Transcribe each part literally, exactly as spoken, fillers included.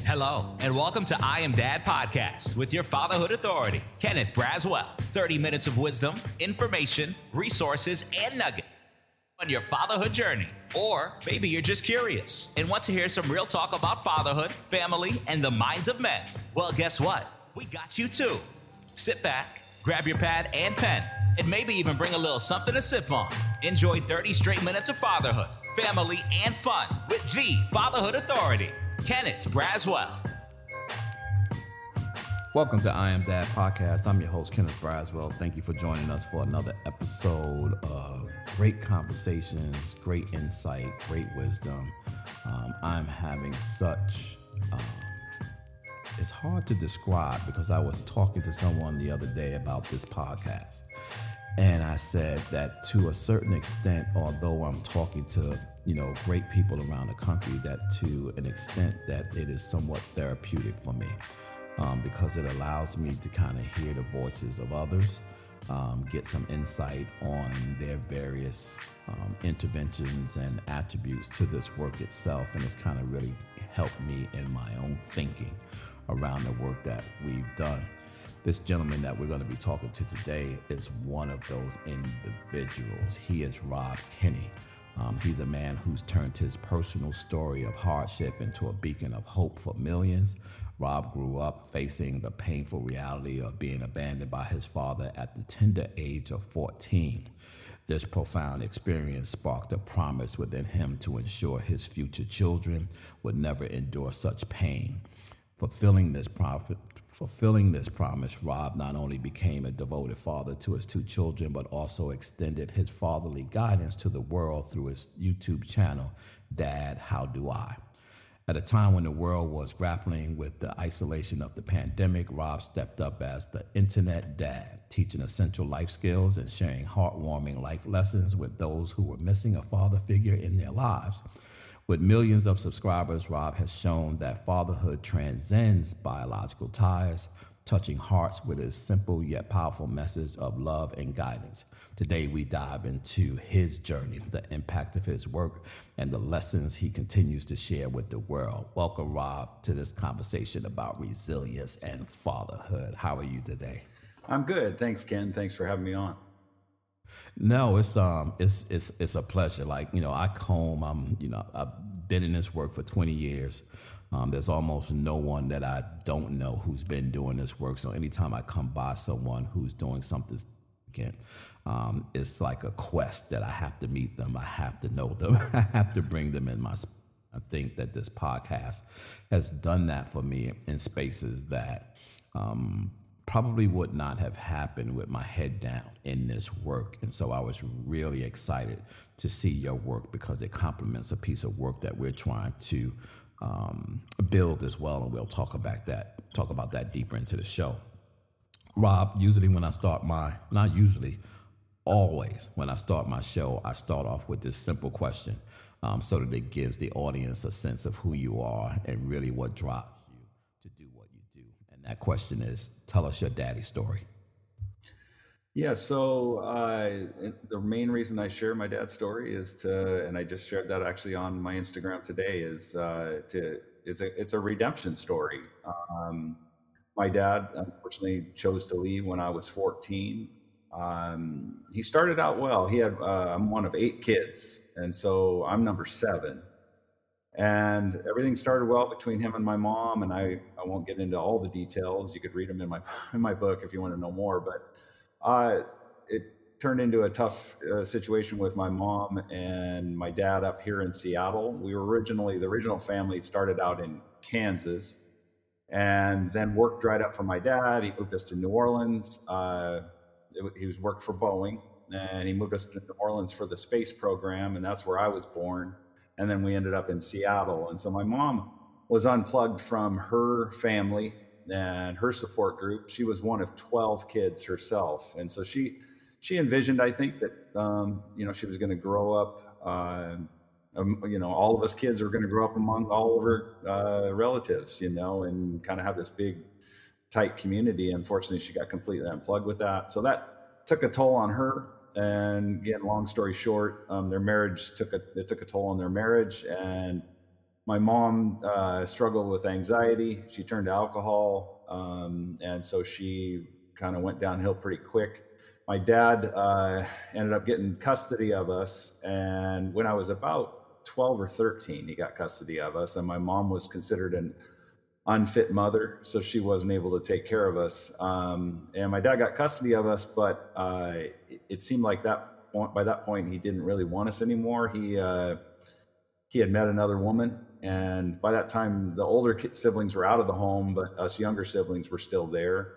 Hello, and welcome to I Am Dad Podcast with your fatherhood authority, Kenneth Braswell. thirty minutes of wisdom, information, resources, and nugget on your fatherhood journey. Or maybe you're just curious and want to hear some real talk about fatherhood, family, and the minds of men. Well, guess what? We got you too. Sit back, grab your pad and pen, and maybe even bring a little something to sip on. Enjoy thirty straight minutes of fatherhood, family, and fun with the Fatherhood Authority, Kenneth Braswell. Welcome to I Am Dad Podcast. I'm your host, Kenneth Braswell. Thank you for joining us for another episode of great conversations, great insight, great wisdom. Um, I'm having such, um, it's hard to describe because I was talking to someone the other day about this podcast. And I said that to a certain extent, although I'm talking to, you know, great people around the country, that to an extent that it is somewhat therapeutic for me um, because it allows me to kind of hear the voices of others, um, get some insight on their various um, interventions and attributes to this work itself. And it's kind of really helped me in my own thinking around the work that we've done. This gentleman that we're going to be talking to today is one of those individuals. He is Rob Kinney. Um, he's a man who's turned his personal story of hardship into a beacon of hope for millions. Rob grew up facing the painful reality of being abandoned by his father at the tender age of fourteen. This profound experience sparked a promise within him to ensure his future children would never endure such pain. Fulfilling this prophet. Fulfilling this promise, Rob not only became a devoted father to his two children, but also extended his fatherly guidance to the world through his YouTube channel, Dad, How Do I? At a time when the world was grappling with the isolation of the pandemic, Rob stepped up as the internet dad, teaching essential life skills and sharing heartwarming life lessons with those who were missing a father figure in their lives. With millions of subscribers, Rob has shown that fatherhood transcends biological ties, touching hearts with his simple yet powerful message of love and guidance. Today, we dive into his journey, the impact of his work, and the lessons he continues to share with the world. Welcome, Rob, to this conversation about resilience and fatherhood. How are you today? I'm good. Thanks, Ken. Thanks for having me on. No, it's um, it's it's it's a pleasure. Like you know, I comb. I'm you know, I've been in this work for twenty years. Um, there's almost no one that I don't know who's been doing this work. So anytime I come by someone who's doing something, um, it's like a quest that I have to meet them. I have to know them. I have to bring them in my. I think that this podcast has done that for me in spaces that. Um, probably would not have happened with my head down in this work. And so I was really excited to see your work because it complements a piece of work that we're trying to um, build as well. And we'll talk about that, talk about that deeper into the show. Rob, usually when I start my, not usually, always when I start my show, I start off with this simple question um, so that it gives the audience a sense of who you are and really what drives you to do what you do. That question is, tell us your daddy story. Yeah, so uh, the main reason I share my dad's story is to, and I just shared that actually on my Instagram today, is uh, to, it's a, it's a redemption story. Um, my dad unfortunately chose to leave when I was fourteen. Um, he started out well. He had, uh, I'm one of eight kids, and so I'm number seven. And everything started well between him and my mom, and I, I won't get into all the details. You could read them in my in my book if you want to know more. But uh, it turned into a tough uh, situation with my mom and my dad up here in Seattle. We were originally, the original family started out in Kansas, and then work dried up for my dad. He moved us to New Orleans. Uh, it, he was worked for Boeing, and he moved us to New Orleans for the space program, and that's where I was born. And then we ended up in Seattle. And so my mom was unplugged from her family and her support group. She was one of twelve kids herself. And so she she envisioned, I think, that, um, you know, she was going to grow up, uh, um, you know, all of us kids are going to grow up among all of her uh, relatives, you know, and kind of have this big, tight community. Unfortunately, she got completely unplugged with that. So that took a toll on her. And again, long story short, um, their marriage took a it took a toll on their marriage, and my mom uh, struggled with anxiety. She turned to alcohol, um, and so she kind of went downhill pretty quick. My dad uh, ended up getting custody of us, and when I was about twelve or thirteen, he got custody of us, and my mom was considered an unfit mother, so she wasn't able to take care of us. Um, and my dad got custody of us, but uh, it, it seemed like that point, by that point, he didn't really want us anymore. He uh, he had met another woman, and by that time, the older siblings were out of the home, but us younger siblings were still there.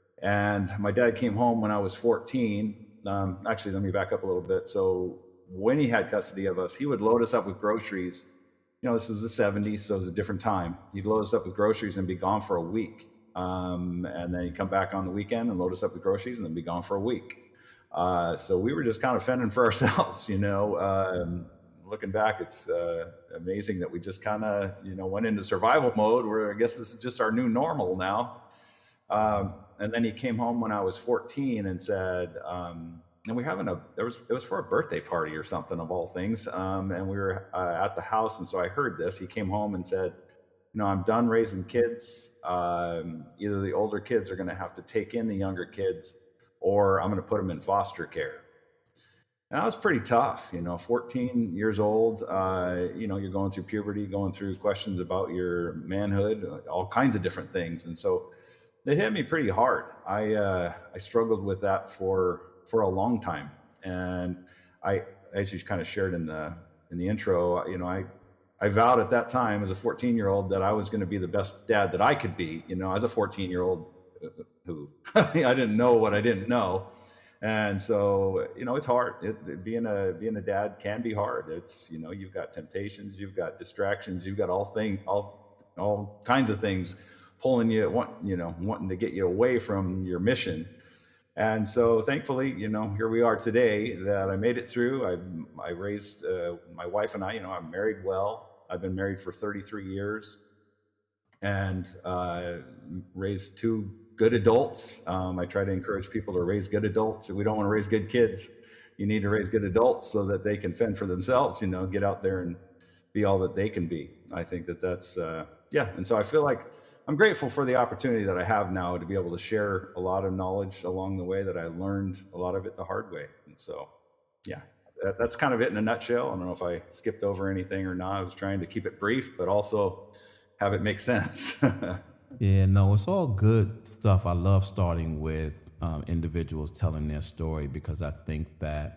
And my dad came home when I was fourteen. Um, actually, let me back up a little bit. So when he had custody of us, he would load us up with groceries. You know, this was the seventies, so it was a different time. He'd load us up with groceries and be gone for a week. Um, and then he'd come back on the weekend and load us up with groceries and then be gone for a week. Uh, so we were just kind of fending for ourselves, you know. Um, looking back, it's uh, amazing that we just kind of, you know, went into survival mode where I guess this is just our new normal now. Um, and then he came home when I was fourteen and said, um, and we were having a, there was, it was for a birthday party or something of all things. Um, and we were uh, at the house. And so I heard this. He came home and said, you know, I'm done raising kids. Um, either the older kids are going to have to take in the younger kids, or I'm going to put them in foster care. And that was pretty tough, you know, fourteen years old, uh, you know, you're going through puberty, going through questions about your manhood, all kinds of different things. And so it hit me pretty hard. I uh, I struggled with that for for a long time, and I, as you kind of shared in the in the intro, you know, I I vowed at that time as a fourteen year old that I was going to be the best dad that I could be. You know, as a fourteen year old who I didn't know what I didn't know, and so you know, it's hard. It, being a being a dad can be hard. It's, you know, you've got temptations, you've got distractions, you've got all thing all all kinds of things pulling you, want, you know, wanting to get you away from your mission. And so thankfully, you know, here we are today that I made it through. I I raised uh, my wife and I, you know, I'm married well. I've been married for thirty-three years and uh, raised two good adults. Um, I try to encourage people to raise good adults. We don't want to raise good kids. You need to raise good adults so that they can fend for themselves, you know, get out there and be all that they can be. I think that that's, uh, yeah. And so I feel like I'm grateful for the opportunity that I have now to be able to share a lot of knowledge along the way that I learned a lot of it the hard way. And so, yeah, that, that's kind of it in a nutshell. I don't know if I skipped over anything or not. I was trying to keep it brief, but also have it make sense. Yeah, no, it's all good stuff. I love starting with um, individuals telling their story, because I think that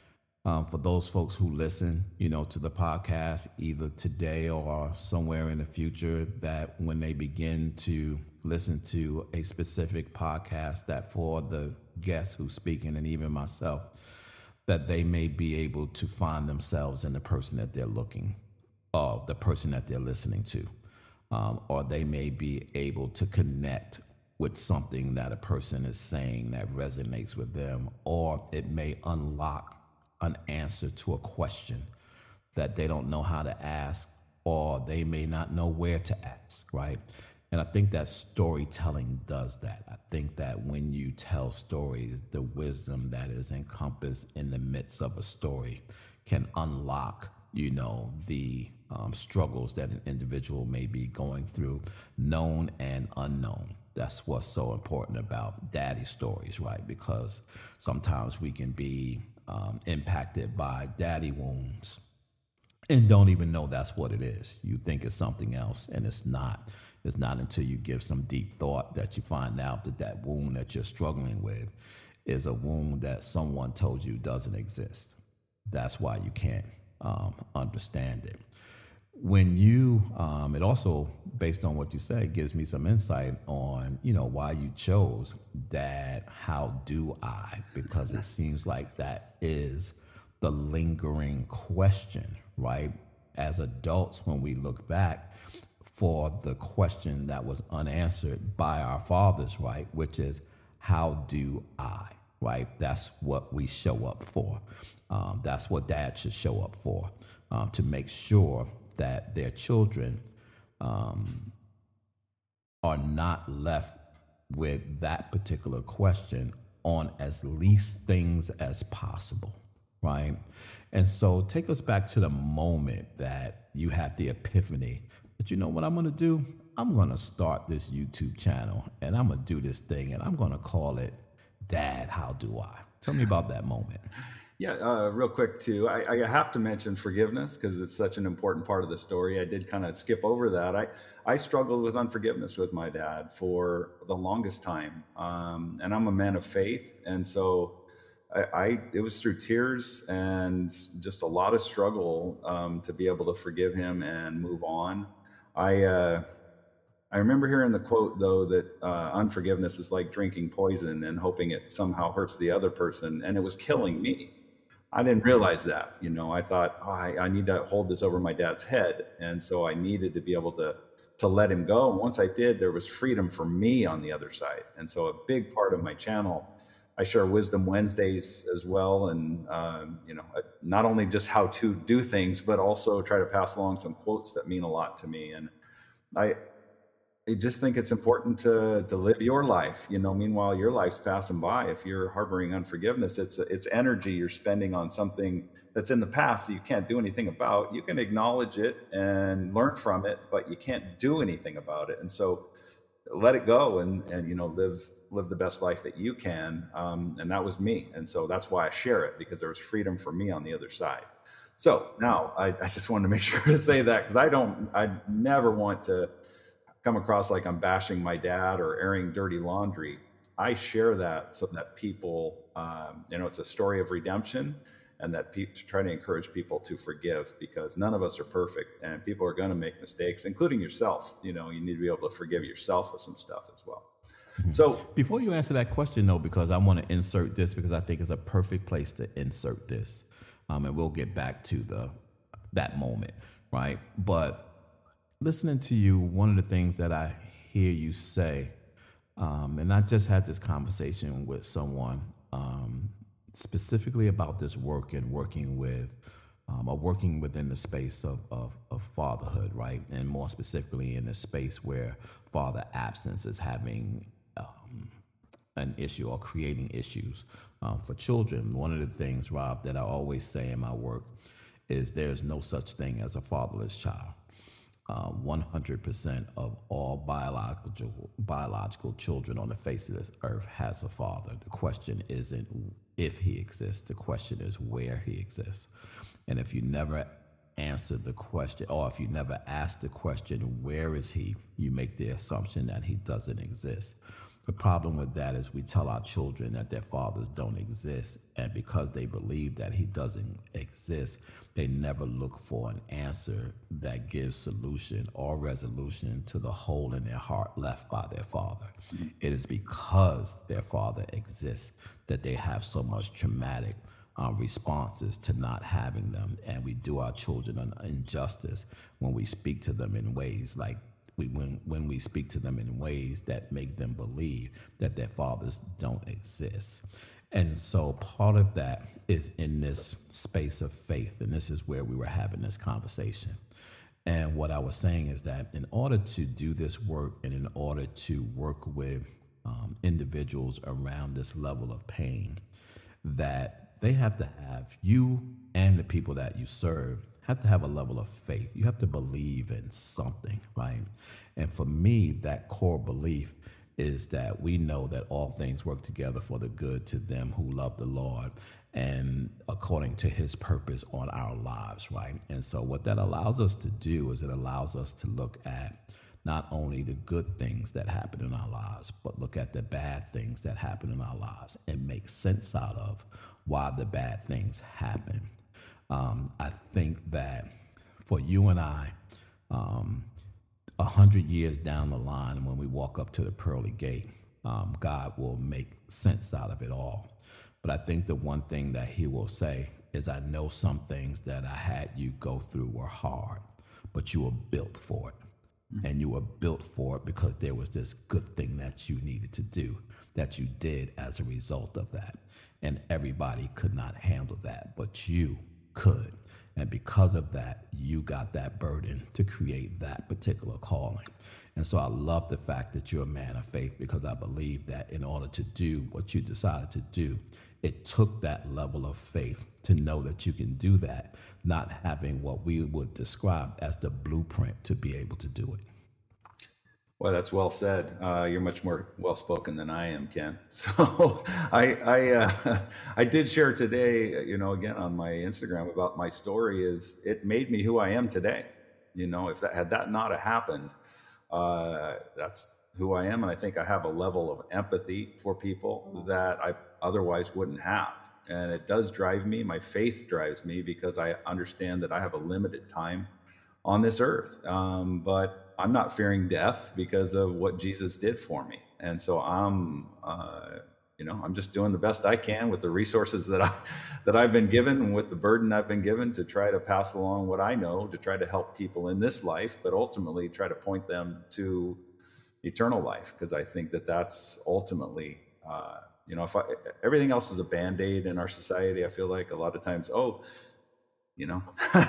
Um, for those folks who listen, you know, to the podcast, either today or somewhere in the future, that when they begin to listen to a specific podcast, that for the guests who's speaking, and even myself, that they may be able to find themselves in the person that they're looking, or the person that they're listening to, um, or they may be able to connect with something that a person is saying that resonates with them, or it may unlock an answer to a question that they don't know how to ask, or they may not know where to ask, right? And I think that storytelling does that. I think that when you tell stories, the wisdom that is encompassed in the midst of a story can unlock, you know, the um, struggles that an individual may be going through, known and unknown. That's what's so important about daddy stories, right? Because sometimes we can be Um, impacted by daddy wounds and don't even know that's what it is. You think it's something else, and it's not. It's not until you give some deep thought that you find out that that wound that you're struggling with is a wound that someone told you doesn't exist. That's why you can't um, understand it. When you, um, it also, based on what you said, gives me some insight on, you know, why you chose Dad, How Do I? Because it seems like that is the lingering question, right? As adults, when we look back for the question that was unanswered by our fathers, right? Which is, how do I, right? That's what we show up for. Um, that's what dad should show up for, um, to make sure that their children um, are not left with that particular question on as least things as possible, right? And so take us back to the moment that you have the epiphany that, you know what I'm going to do? I'm going to start this YouTube channel and I'm going to do this thing and I'm going to call it Dad, How Do I? Tell me about that moment. Yeah, uh, real quick too. I, I have to mention forgiveness because it's such an important part of the story. I did kind of skip over that. I I struggled with unforgiveness with my dad for the longest time, um, and I'm a man of faith, and so I, I it was through tears and just a lot of struggle um, to be able to forgive him and move on. I uh, I remember hearing the quote though that uh, unforgiveness is like drinking poison and hoping it somehow hurts the other person, and it was killing me. I didn't realize that, you know, I thought, oh, I, I need to hold this over my dad's head. And so I needed to be able to, to let him go. And once I did, there was freedom for me on the other side. And so a big part of my channel, I share Wisdom Wednesdays as well. And, um, you know, not only just how to do things, but also try to pass along some quotes that mean a lot to me. And I, I just think it's important to to live your life. You know, meanwhile, your life's passing by. If you're harboring unforgiveness, it's it's energy you're spending on something that's in the past that you can't do anything about. You can acknowledge it and learn from it, but you can't do anything about it. And so, let it go and and you know live live the best life that you can. Um, and that was me. And so that's why I share it, because there was freedom for me on the other side. So now I, I just wanted to make sure to say that, because I don't I never want to come across like I'm bashing my dad or airing dirty laundry. I share that so that people, um, you know, it's a story of redemption, and that people try to encourage people to forgive, because none of us are perfect and people are going to make mistakes, including yourself. You know, you need to be able to forgive yourself with some stuff as well. Mm-hmm. So before you answer that question though, because I want to insert this, because I think it's a perfect place to insert this. Um, and we'll get back to the, that moment. Right. But listening to you, one of the things that I hear you say, um, and I just had this conversation with someone um, specifically about this work and working with, um, or working within the space of, of, of fatherhood, right? And more specifically in the space where father absence is having um, an issue or creating issues um, for children. One of the things, Rob, that I always say in my work is there's no such thing as a fatherless child. Uh, one hundred percent of all biological biological children on the face of this earth has a father. The question isn't if he exists. The question is where he exists. And if you never answer the question, or if you never ask the question, where is he, you make the assumption that he doesn't exist. The problem with that is we tell our children that their fathers don't exist, and because they believe that he doesn't exist, they never look for an answer that gives solution or resolution to the hole in their heart left by their father. Mm-hmm. It is because their father exists that they have so much traumatic um, responses to not having them, and we do our children an injustice when we speak to them in ways like We, when, when we speak to them in ways that make them believe that their fathers don't exist. And so part of that is in this space of faith, and this is where we were having this conversation. And what I was saying is that in order to do this work, and in order to work with um, individuals around this level of pain, that they have to have, you and the people that you serve have to have a level of faith. You have to believe in something, right? And for me, that core belief is that we know that all things work together for the good to them who love the Lord and according to his purpose on our lives, right? And so what that allows us to do is it allows us to look at not only the good things that happen in our lives, but look at the bad things that happen in our lives and make sense out of why the bad things happen. Um, I think that for you and I, um, a hundred years down the line, when we walk up to the pearly gate, um, God will make sense out of it all. But I think the one thing that he will say is, I know some things that I had you go through were hard, but you were built for it. Mm-hmm. And you were built for it because there was this good thing that you needed to do, that you did as a result of that. And everybody could not handle that, but you could. And because of that, you got that burden to create that particular calling. And so I love the fact that you're a man of faith, because I believe that in order to do what you decided to do, it took that level of faith to know that you can do that, not having what we would describe as the blueprint to be able to do it. Well, that's well said. Uh, you're much more well-spoken than I am, Ken. So I I, uh, I did share today, you know, again on my Instagram about my story. Is it made me who I am today. You know, if that had that not have happened, uh, that's who I am. And I think I have a level of empathy for people that I otherwise wouldn't have. And it does drive me. My faith drives me because I understand that I have a limited time on this earth. Um, but I'm not fearing death because of what Jesus did for me. And so I'm, uh, you know, I'm just doing the best I can with the resources that I, that I've been given, and with the burden I've been given, to try to pass along what I know, to try to help people in this life, but ultimately try to point them to eternal life. Because I think that that's ultimately, uh, you know, if I, everything else is a Band-Aid in our society, I feel like a lot of times, oh, you know,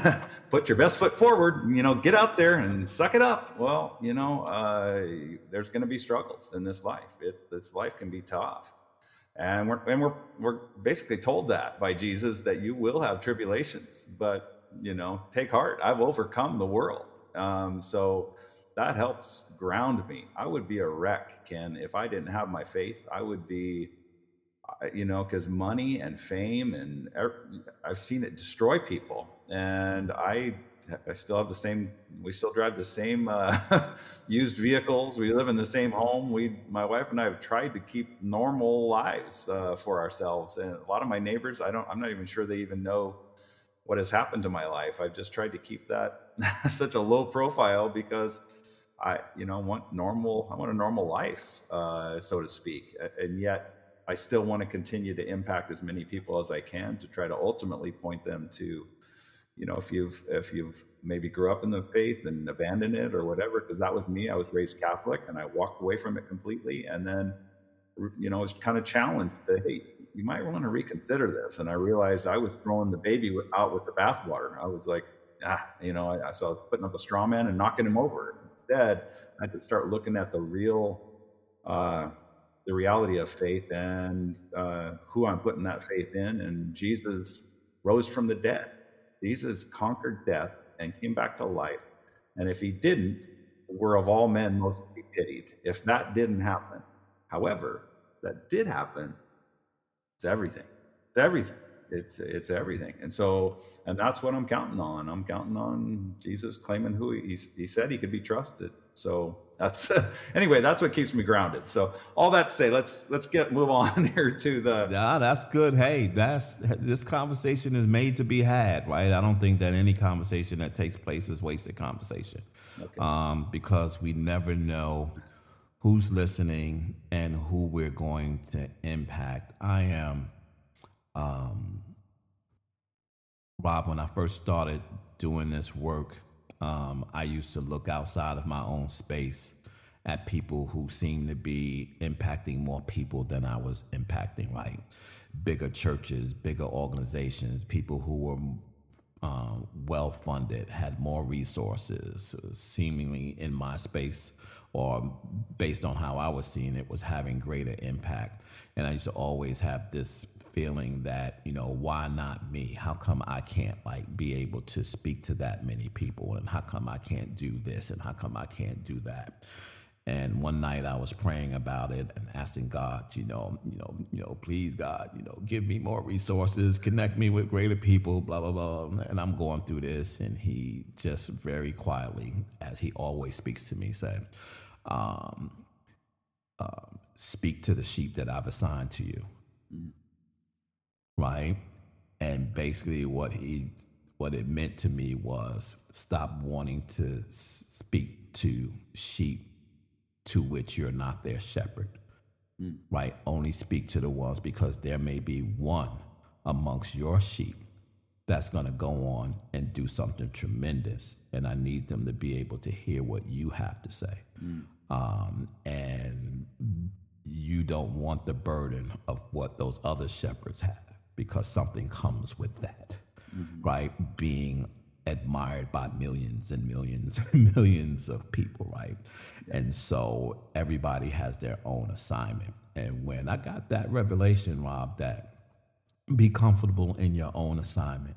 put your best foot forward, you know, get out there and suck it up. Well, you know, uh, there's going to be struggles in this life. It, this life can be tough. And we're, and we're, we're basically told that by Jesus, that you will have tribulations, but, you know, take heart. I've overcome the world. Um, so that helps ground me. I would be a wreck, Ken, if I didn't have my faith. I would be, you know, because money and fame, and I've seen it destroy people. And I, I still have the same, we still drive the same uh, used vehicles. We live in the same home. We, my wife and I have tried to keep normal lives uh, for ourselves. And a lot of my neighbors, I don't, I'm not even sure they even know what has happened to my life. I've just tried to keep that such a low profile because I, you know, want normal, I want a normal life, uh, so to speak. And yet, I still want to continue to impact as many people as I can, to try to ultimately point them to, you know, if you've if you've maybe grew up in the faith and abandoned it or whatever, because that was me. I was raised Catholic and I walked away from it completely, and then, you know, was kind of challenged that, hey, you might want to reconsider this. And I realized I was throwing the baby out with the bathwater. I was like, ah, you know, I, so I was putting up a straw man and knocking him over. Instead, I had to start looking at the real. Uh, the reality of faith and uh, who I'm putting that faith in. And Jesus rose from the dead. Jesus conquered death and came back to life. And if he didn't, we're of all men most to be pitied. If that didn't happen, however, that did happen, it's everything. It's everything. It's it's everything. And so, and that's what I'm counting on. I'm counting on Jesus claiming who he, he said he could be trusted. So that's anyway, that's what keeps me grounded. So all that to say, let's let's get move on here to the. Yeah, that's good. Hey, that's this conversation is made to be had, right? I don't think that any conversation that takes place is wasted conversation, okay. um, because we never know who's listening and who we're going to impact. I am, um, Rob, when I first started doing this work, um, I used to look outside of my own space at people who seemed to be impacting more people than I was impacting, right? Bigger churches, bigger organizations, people who were um, well-funded, had more resources, seemingly in my space, or based on how I was seeing it, was having greater impact. And I used to always have this feeling that, you know, why not me? How come I can't like be able to speak to that many people? And how come I can't do this? And how come I can't do that? And one night I was praying about it and asking God, you know, you know, you know, please God, you know, give me more resources, connect me with greater people, blah, blah, blah. And I'm going through this. And he just very quietly, as he always speaks to me, said, um, uh, speak to the sheep that I've assigned to you. Mm-hmm. Right? And basically what he, what it meant to me was stop wanting to speak to sheep to which you're not their shepherd, mm. right? Only speak to the ones, because there may be one amongst your sheep that's going to go on and do something tremendous, and I need them to be able to hear what you have to say. Mm. Um, and you don't want the burden of what those other shepherds have, because something comes with that, mm-hmm. right? Being admired by millions and millions and millions of people, right? And so everybody has their own assignment. And when I got that revelation, Rob, that be comfortable in your own assignment,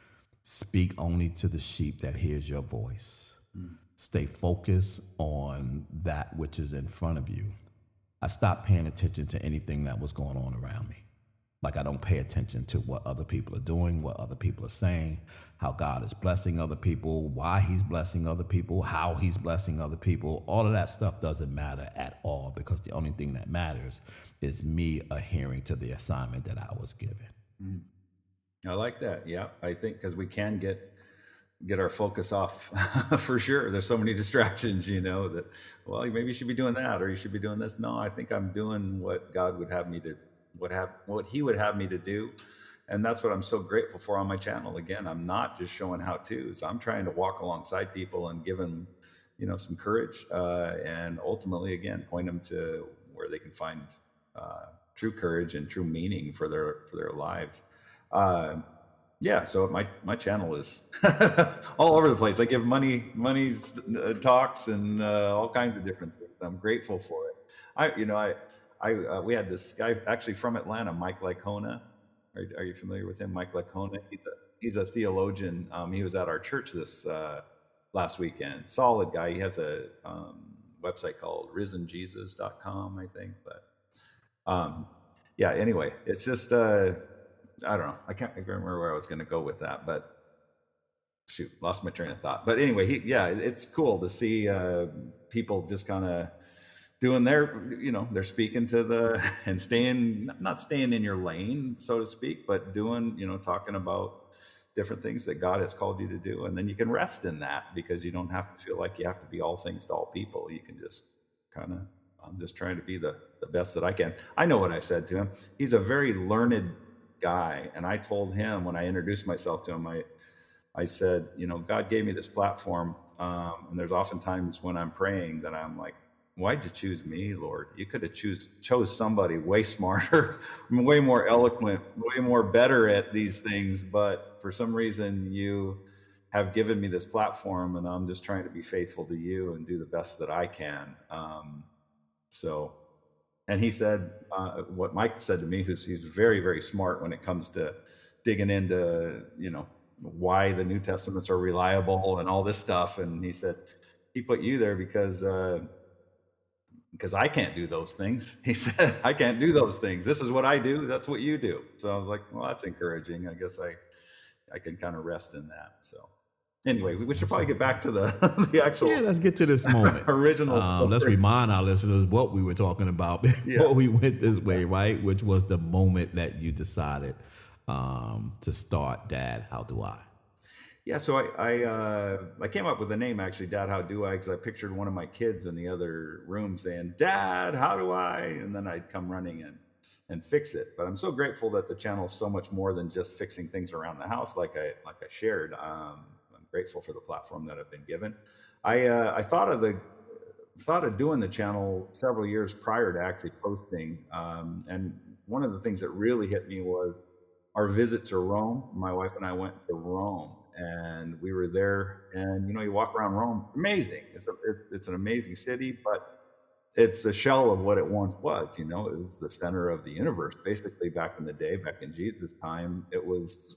speak only to the sheep that hears your voice, mm. stay focused on that which is in front of you. I stopped paying attention to anything that was going on around me. Like I don't pay attention to what other people are doing, what other people are saying, how God is blessing other people, why he's blessing other people, how he's blessing other people. All of that stuff doesn't matter at all, because the only thing that matters is me adhering to the assignment that I was given. Mm. I like that. Yeah, I think because we can get get our focus off for sure. There's so many distractions, you know, that, well, maybe you should be doing that or you should be doing this. No, I think I'm doing what God would have me to what have what he would have me to do. And that's what I'm so grateful for on my channel. Again, I'm not just showing how to's. I'm trying to walk alongside people and give them, you know, some courage, uh, and ultimately, again, point them to where they can find uh, true courage and true meaning for their for their lives. Uh, yeah, so my my channel is all over the place. I give money money uh, talks and uh, all kinds of different things. I'm grateful for it. I you know I. I uh, we had this guy actually from Atlanta, Mike Licona. Are, are you familiar with him, Mike Licona? He's a he's a theologian. Um, he was at our church this uh, last weekend. Solid guy. He has a um, website called risen jesus dot com, I think. But um, yeah, anyway, it's just uh, I don't know. I can't remember where I was going to go with that, but shoot, lost my train of thought. But anyway, he, yeah, it's cool to see uh, people just kind of doing their, you know, they're speaking to the, and staying, not staying in your lane, so to speak, but doing, you know, talking about different things that God has called you to do. And then you can rest in that because you don't have to feel like you have to be all things to all people. You can just kind of, I'm just trying to be the, the best that I can. I know what I said to him. He's a very learned guy. And I told him when I introduced myself to him, I, I said, you know, God gave me this platform. Um, and there's oftentimes when I'm praying that I'm like, why'd you choose me, Lord? You could have choose chose somebody way smarter, way more eloquent, way more better at these things. But for some reason, you have given me this platform, and I'm just trying to be faithful to you and do the best that I can. Um, so, and he said, uh, what Mike said to me, who's he's very, very smart when it comes to digging into, you know, why the New Testaments are reliable and all this stuff. And he said, he put you there because, uh, because I can't do those things. He said, I can't do those things. This is what I do. That's what you do. So I was like, well, that's encouraging. I guess I, I can kind of rest in that. So anyway, we should probably get back to the, the actual. Yeah, let's get to this moment. original. Um, let's remind our listeners what we were talking about before yeah. we went this way, right? Which was the moment that you decided um, to start Dad, How Do I? Yeah, so I I, uh, I came up with the name actually, Dad, How Do I? Because I pictured one of my kids in the other room saying, Dad, how do I? And then I'd come running in and fix it. But I'm so grateful that the channel is so much more than just fixing things around the house, like I like I shared. Um, I'm grateful for the platform that I've been given. I uh, I thought of the thought of doing the channel several years prior to actually posting. Um, and one of the things that really hit me was our visit to Rome. My wife and I went to Rome. And we were there, and you know, you walk around Rome, amazing. It's a, it, it's an amazing city, but it's a shell of what it once was. You know, it was the center of the universe, basically back in the day, back in Jesus' time. It was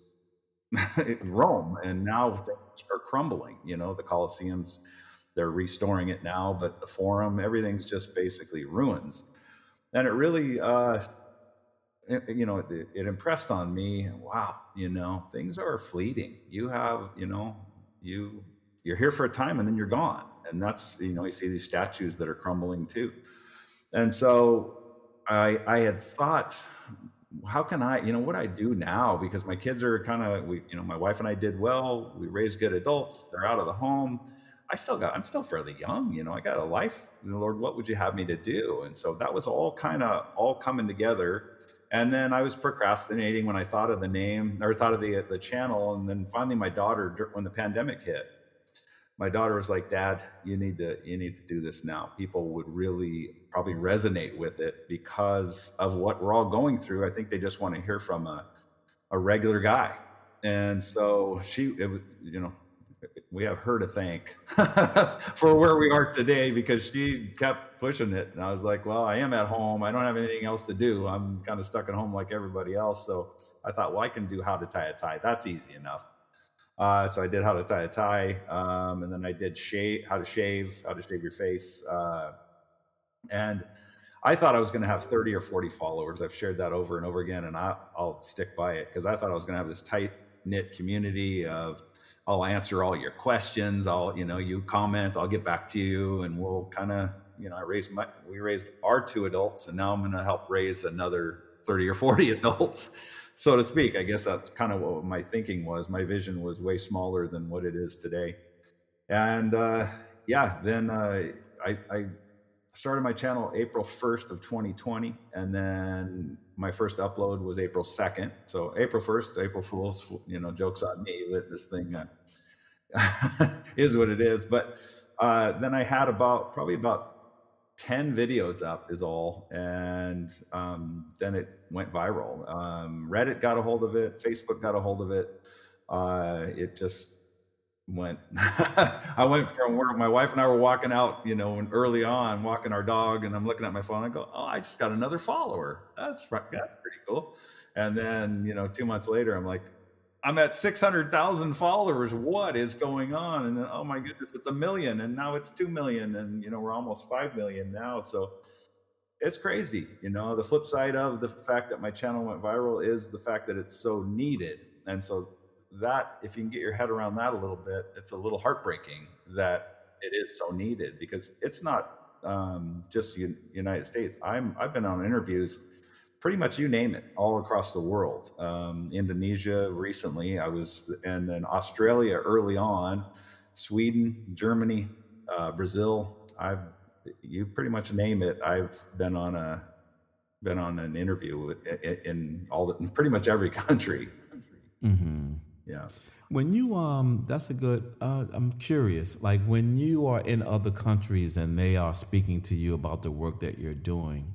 Rome, and now things are crumbling. You know, the Colosseums, they're restoring it now, but the Forum, everything's just basically ruins. And it really, uh, it, you know, it, it impressed on me, wow, you know, things are fleeting. You have, you know, you, you're here for a time and then you're gone. And that's, you know, you see these statues that are crumbling too. And so I, I had thought, how can I, you know, what I do now, because my kids are kind of, we, you know, my wife and I did well. We raised good adults. They're out of the home. I still got, I'm still fairly young, you know, I got a life. Lord, what would you have me to do? And so that was all kind of all coming together. And then I was procrastinating when I thought of the name or thought of the the channel. And then finally my daughter, when the pandemic hit, my daughter was like, Dad, you need to, you need to do this now. People would really probably resonate with it because of what we're all going through. I think they just want to hear from a, a regular guy. And so she, it was, you know, we have her to thank for where we are today, because she kept pushing it. And I was like, well, I am at home. I don't have anything else to do. I'm kind of stuck at home like everybody else. So I thought, well, I can do how to tie a tie. That's easy enough. Uh, so I did how to tie a tie. Um, and then I did shave, how to shave, how to shave your face. Uh, and I thought I was going to have thirty or forty followers. I've shared that over and over again, and I, I'll stick by it, because I thought I was going to have this tight knit community of, I'll answer all your questions. I'll, you know, you comment, I'll get back to you, and we'll kind of, you know, I raised my, we raised our two adults, and now I'm going to help raise another thirty or forty adults, so to speak. I guess that's kind of what my thinking was. My vision was way smaller than what it is today. And uh, yeah, then uh, I, I started my channel April first of twenty twenty, and then my first upload was April second. So April first, April Fool's, you know, joke's on me that this thing uh, is what it is. But uh, then I had about, probably about ten videos up is all. And um, then it went viral. Um, Reddit got a hold of it. Facebook got a hold of it. Uh, it just went, I went from where my wife and I were walking out, you know, early on, walking our dog, and I'm looking at my phone. I go, oh, I just got another follower. That's, that's pretty cool. And then, you know, two months later, I'm like, I'm at six hundred thousand followers. What is going on? And then, oh my goodness, it's a million. And now it's two million. And, you know, we're almost five million now. So it's crazy. You know, the flip side of the fact that my channel went viral is the fact that it's so needed. And so that, if you can get your head around that a little bit, it's a little heartbreaking that it is so needed, because it's not um, just the United States. I'm, I've been on interviews, pretty much you name it, all across the world. Um, Indonesia recently, I was, and then Australia early on, Sweden, Germany, uh, Brazil. I've, you pretty much name it, I've been on a, been on an interview in, in all the, in pretty much every country. Mm-hmm. Yeah. When you um, that's a good. Uh, I'm curious. Like when you are in other countries and they are speaking to you about the work that you're doing,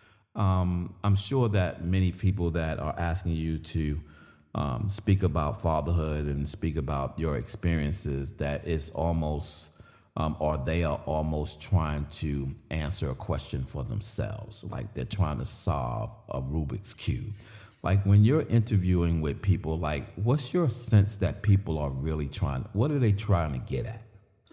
um, I'm sure that many people that are asking you to um, speak about fatherhood and speak about your experiences, that it's almost, um, or they are almost trying to answer a question for themselves, like they're trying to solve a Rubik's Cube. Like when you're interviewing with people, like what's your sense that people are really trying, what are they trying to get at?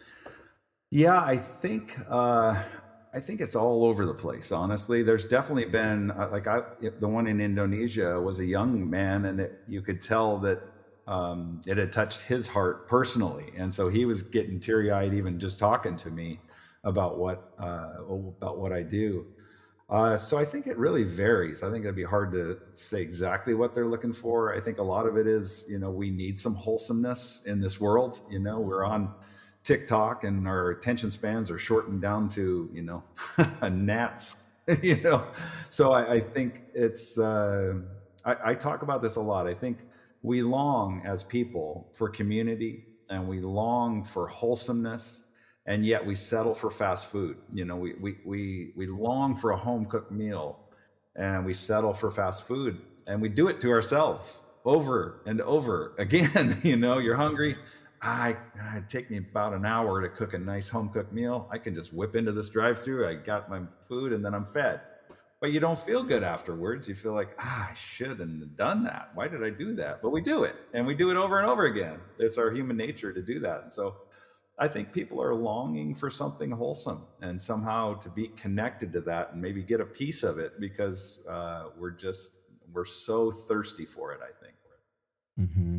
Yeah, I think, uh, I think it's all over the place, honestly. There's definitely been, uh, like I, the one in Indonesia was a young man, and it, you could tell that um, it had touched his heart personally. And so he was getting teary eyed, even just talking to me about what, uh, about what I do. Uh, so I think it really varies. I think it'd be hard to say exactly what they're looking for. I think a lot of it is, you know, we need some wholesomeness in this world. You know, we're on TikTok and our attention spans are shortened down to, you know, a gnat's, you know. So I, I think it's, uh, I, I talk about this a lot. I think we long as people for community, and we long for wholesomeness. And yet we settle for fast food. You know, we, we, we, we long for a home cooked meal, and we settle for fast food, and we do it to ourselves over and over again. You know, you're hungry. I, it'd take me about an hour to cook a nice home cooked meal. I can just whip into this drive through. I got my food, and then I'm fed. But you don't feel good afterwards. You feel like, ah, I shouldn't have done that. Why did I do that? But we do it, and we do it over and over again. It's our human nature to do that. And so I think people are longing for something wholesome, and somehow to be connected to that and maybe get a piece of it, because uh, we're just, we're so thirsty for it, I think. Mm-hmm.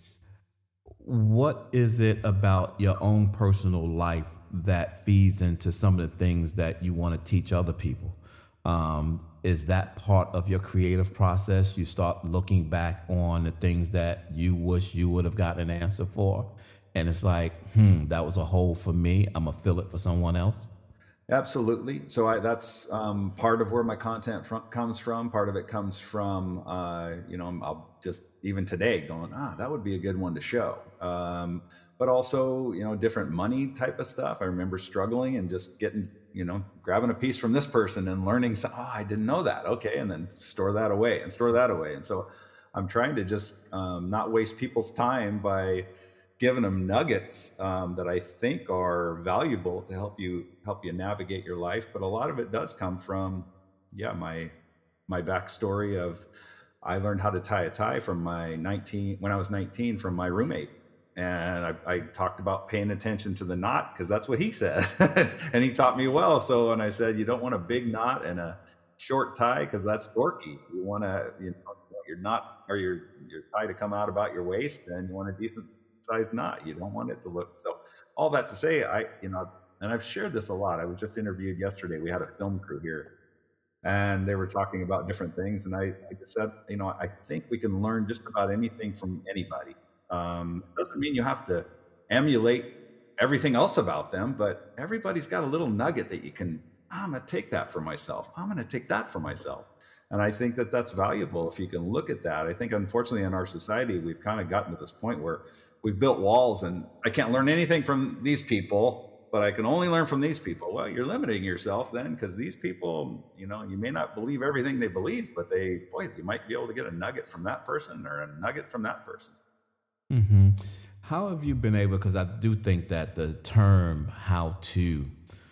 What is it about your own personal life that feeds into some of the things that you want to teach other people? Um, is that part of your creative process? You start looking back on the things that you wish you would have gotten an answer for, and it's like, hmm, that was a hole for me. I'm gonna fill it for someone else. Absolutely. So I, that's um, part of where my content from, comes from. Part of it comes from, uh, you know, I'll just even today going, ah, that would be a good one to show. Um, but also, you know, different money type of stuff. I remember struggling and just getting, you know, grabbing a piece from this person and learning, some, oh, I didn't know that. Okay. And then store that away and store that away. And so I'm trying to just um, not waste people's time by giving them nuggets um, that I think are valuable to help you help you navigate your life. But a lot of it does come from, yeah, my my backstory of I learned how to tie a tie from my nineteen when I was nineteen from my roommate. And I, I talked about paying attention to the knot because that's what he said. And he taught me well. So when I said, you don't want a big knot and a short tie because that's dorky. You want to, you know, your knot or your, your tie to come out about your waist, and you want a decent sized knot. You don't want it to look. So all that to say, I, you know, and I've shared this a lot. I was just interviewed yesterday. We had a film crew here and they were talking about different things. And I, I just said, you know, I think we can learn just about anything from anybody. Um, it doesn't mean you have to emulate everything else about them, but everybody's got a little nugget that you can, I'm going to take that for myself. I'm going to take that for myself. And I think that that's valuable if you can look at that. I think, unfortunately, in our society, we've kind of gotten to this point where we've built walls and I can't learn anything from these people, but I can only learn from these people. Well, you're limiting yourself then, because these people, you know, you may not believe everything they believe, but they, boy, you might be able to get a nugget from that person or a nugget from that person. Mm-hmm. How have you been able, because I do think that the term how to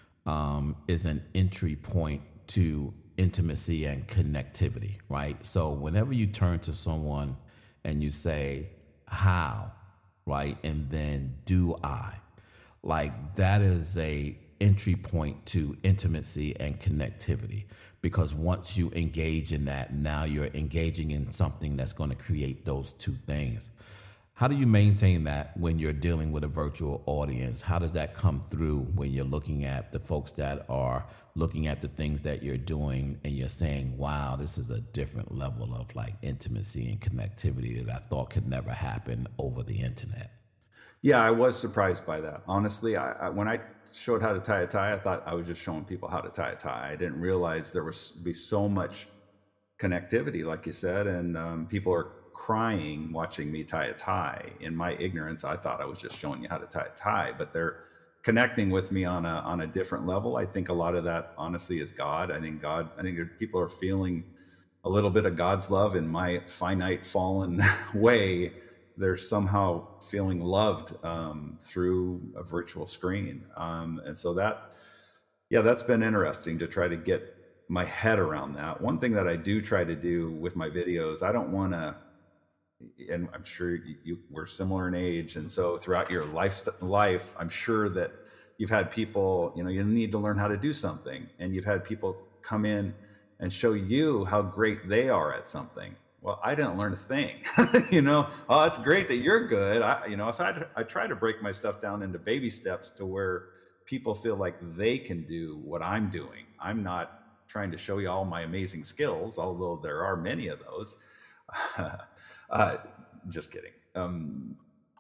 um, is an entry point to intimacy and connectivity, right? So whenever you turn to someone and you say, how, right? And then do I, like that is a entry point to intimacy and connectivity. Because once you engage in that, now you're engaging in something that's going to create those two things. How do you maintain that when you're dealing with a virtual audience? How does that come through when you're looking at the folks that are looking at the things that you're doing and you're saying, wow, this is a different level of like intimacy and connectivity that I thought could never happen over the internet? Yeah, I was surprised by that. Honestly, I, I, when I showed how to tie a tie, I thought I was just showing people how to tie a tie. I didn't realize there was be so much connectivity, like you said, and um, people are crying watching me tie a tie. In my ignorance, I thought I was just showing you how to tie a tie, but they're connecting with me on a on a different level. I think a lot of that, honestly, is God. I think God. I think people are feeling a little bit of God's love in my finite, fallen way. They're somehow feeling loved um, through a virtual screen, um, and so that, yeah, that's been interesting to try to get my head around that. One thing that I do try to do with my videos, I don't want to. And I'm sure you, you we're similar in age, and so throughout your life, life, I'm sure that you've had people, you know, you need to learn how to do something, and you've had people come in and show you how great they are at something. Well, I didn't learn a thing, you know. Oh, it's great that you're good. I, you know, so I, I try to break my stuff down into baby steps to where people feel like they can do what I'm doing. I'm not trying to show you all my amazing skills, although there are many of those. Uh, just kidding. Um,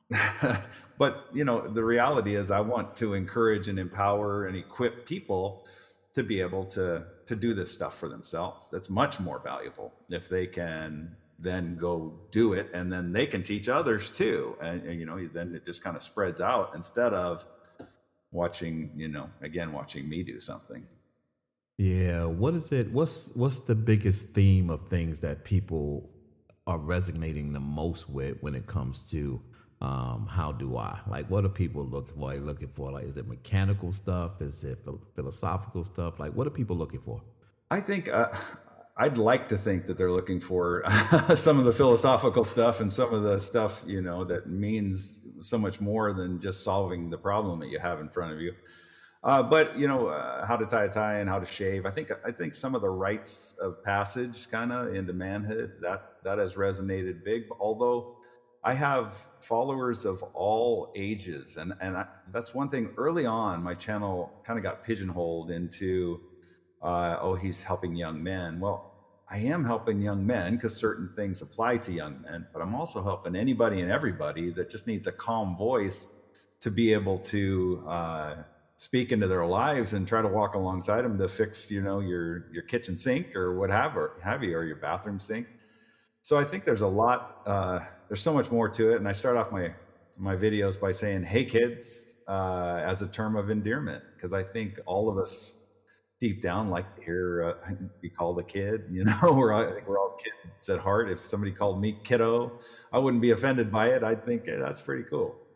but, you know, the reality is I want to encourage and empower and equip people to be able to, to do this stuff for themselves. That's much more valuable if they can then go do it, and then they can teach others too. And, and you know, then it just kind of spreads out instead of watching, you know, again, watching me do something. Yeah. What is it? What's, what's the biggest theme of things that people are resonating the most with when it comes to um, how do I? Like, what are people looking for? Are they looking for, like, is it mechanical stuff? Is it philosophical stuff? Like, what are people looking for? I think uh, I'd like to think that they're looking for some of the philosophical stuff and some of the stuff, you know, that means so much more than just solving the problem that you have in front of you. Uh, but you know, uh, how to tie a tie and how to shave. I think I think some of the rites of passage, kind of into manhood, that that has resonated big. Although I have followers of all ages, and and I, that's one thing. Early on, my channel kind of got pigeonholed into, uh, oh, he's helping young men. Well, I am helping young men because certain things apply to young men, but I'm also helping anybody and everybody that just needs a calm voice to be able to. Uh, speak into their lives and try to walk alongside them to fix, you know, your your kitchen sink or what have, or have you, or your bathroom sink. So I think there's a lot, uh, there's so much more to it. And I start off my my videos by saying, hey kids, uh, as a term of endearment, because I think all of us deep down like to hear uh, be called a kid, you know. we're, I think we're all kids at heart. If somebody called me kiddo, I wouldn't be offended by it. I'd think, hey, that's pretty cool.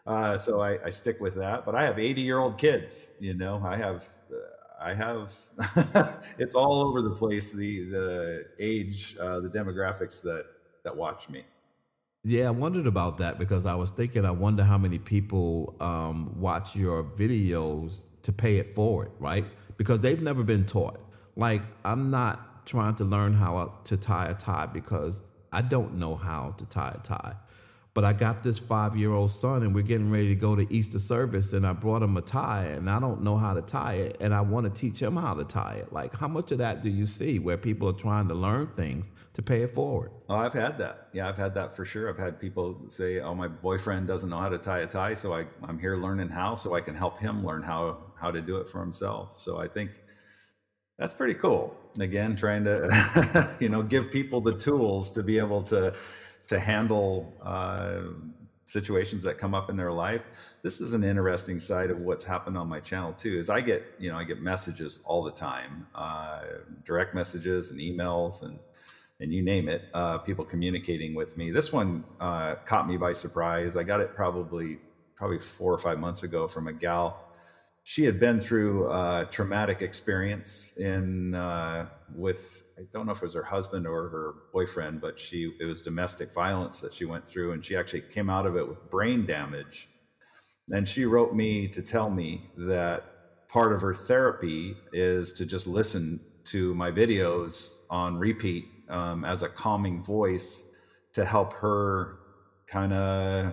Uh, so I, I stick with that. But I have eighty year old kids. You know, I have. Uh, I have. It's all over the place. The the age, uh, the demographics that that watch me. Yeah, I wondered about that because I was thinking, I wonder how many people um, watch your videos to pay it forward, right? Because they've never been taught. Like, I'm not trying to learn how to tie a tie because I don't know how to tie a tie. But I got this five year old son, and we're getting ready to go to Easter service, and I brought him a tie, and I don't know how to tie it, and I want to teach him how to tie it. Like, how much of that do you see where people are trying to learn things to pay it forward? Oh, I've had that. Yeah, I've had that for sure. I've had people say, "Oh, my boyfriend doesn't know how to tie a tie, so I, I'm here learning how, so I can help him learn how how to do it for himself." So I think that's pretty cool. Again, trying to you know give people the tools to be able to to handle uh, situations that come up in their life. This is an interesting side of what's happened on my channel too. Is I get you know I get messages all the time, uh, direct messages and emails and and you name it. Uh, people communicating with me. This one uh, caught me by surprise. I got it probably probably four or five months ago from a gal. She had been through a traumatic experience in uh, with I don't know if it was her husband or her boyfriend, but she it was domestic violence that she went through, and she actually came out of it with brain damage. And she wrote me to tell me that part of her therapy is to just listen to my videos on repeat um, as a calming voice to help her kind of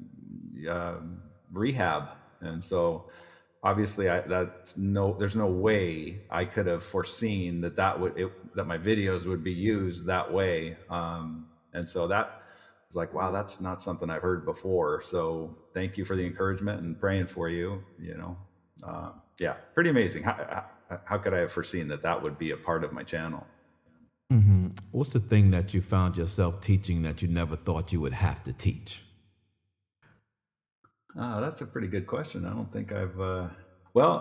uh, rehab. And so obviously I, that's no there's no way I could have foreseen that that would it, that my videos would be used that way, um, and so that was like, wow, that's not something I've heard before. So thank you for the encouragement and praying for you. You know, uh, yeah, pretty amazing. How, how, how could I have foreseen that that would be a part of my channel? Mm-hmm. What's the thing that you found yourself teaching that you never thought you would have to teach? Oh, that's a pretty good question. I don't think I've, uh, well,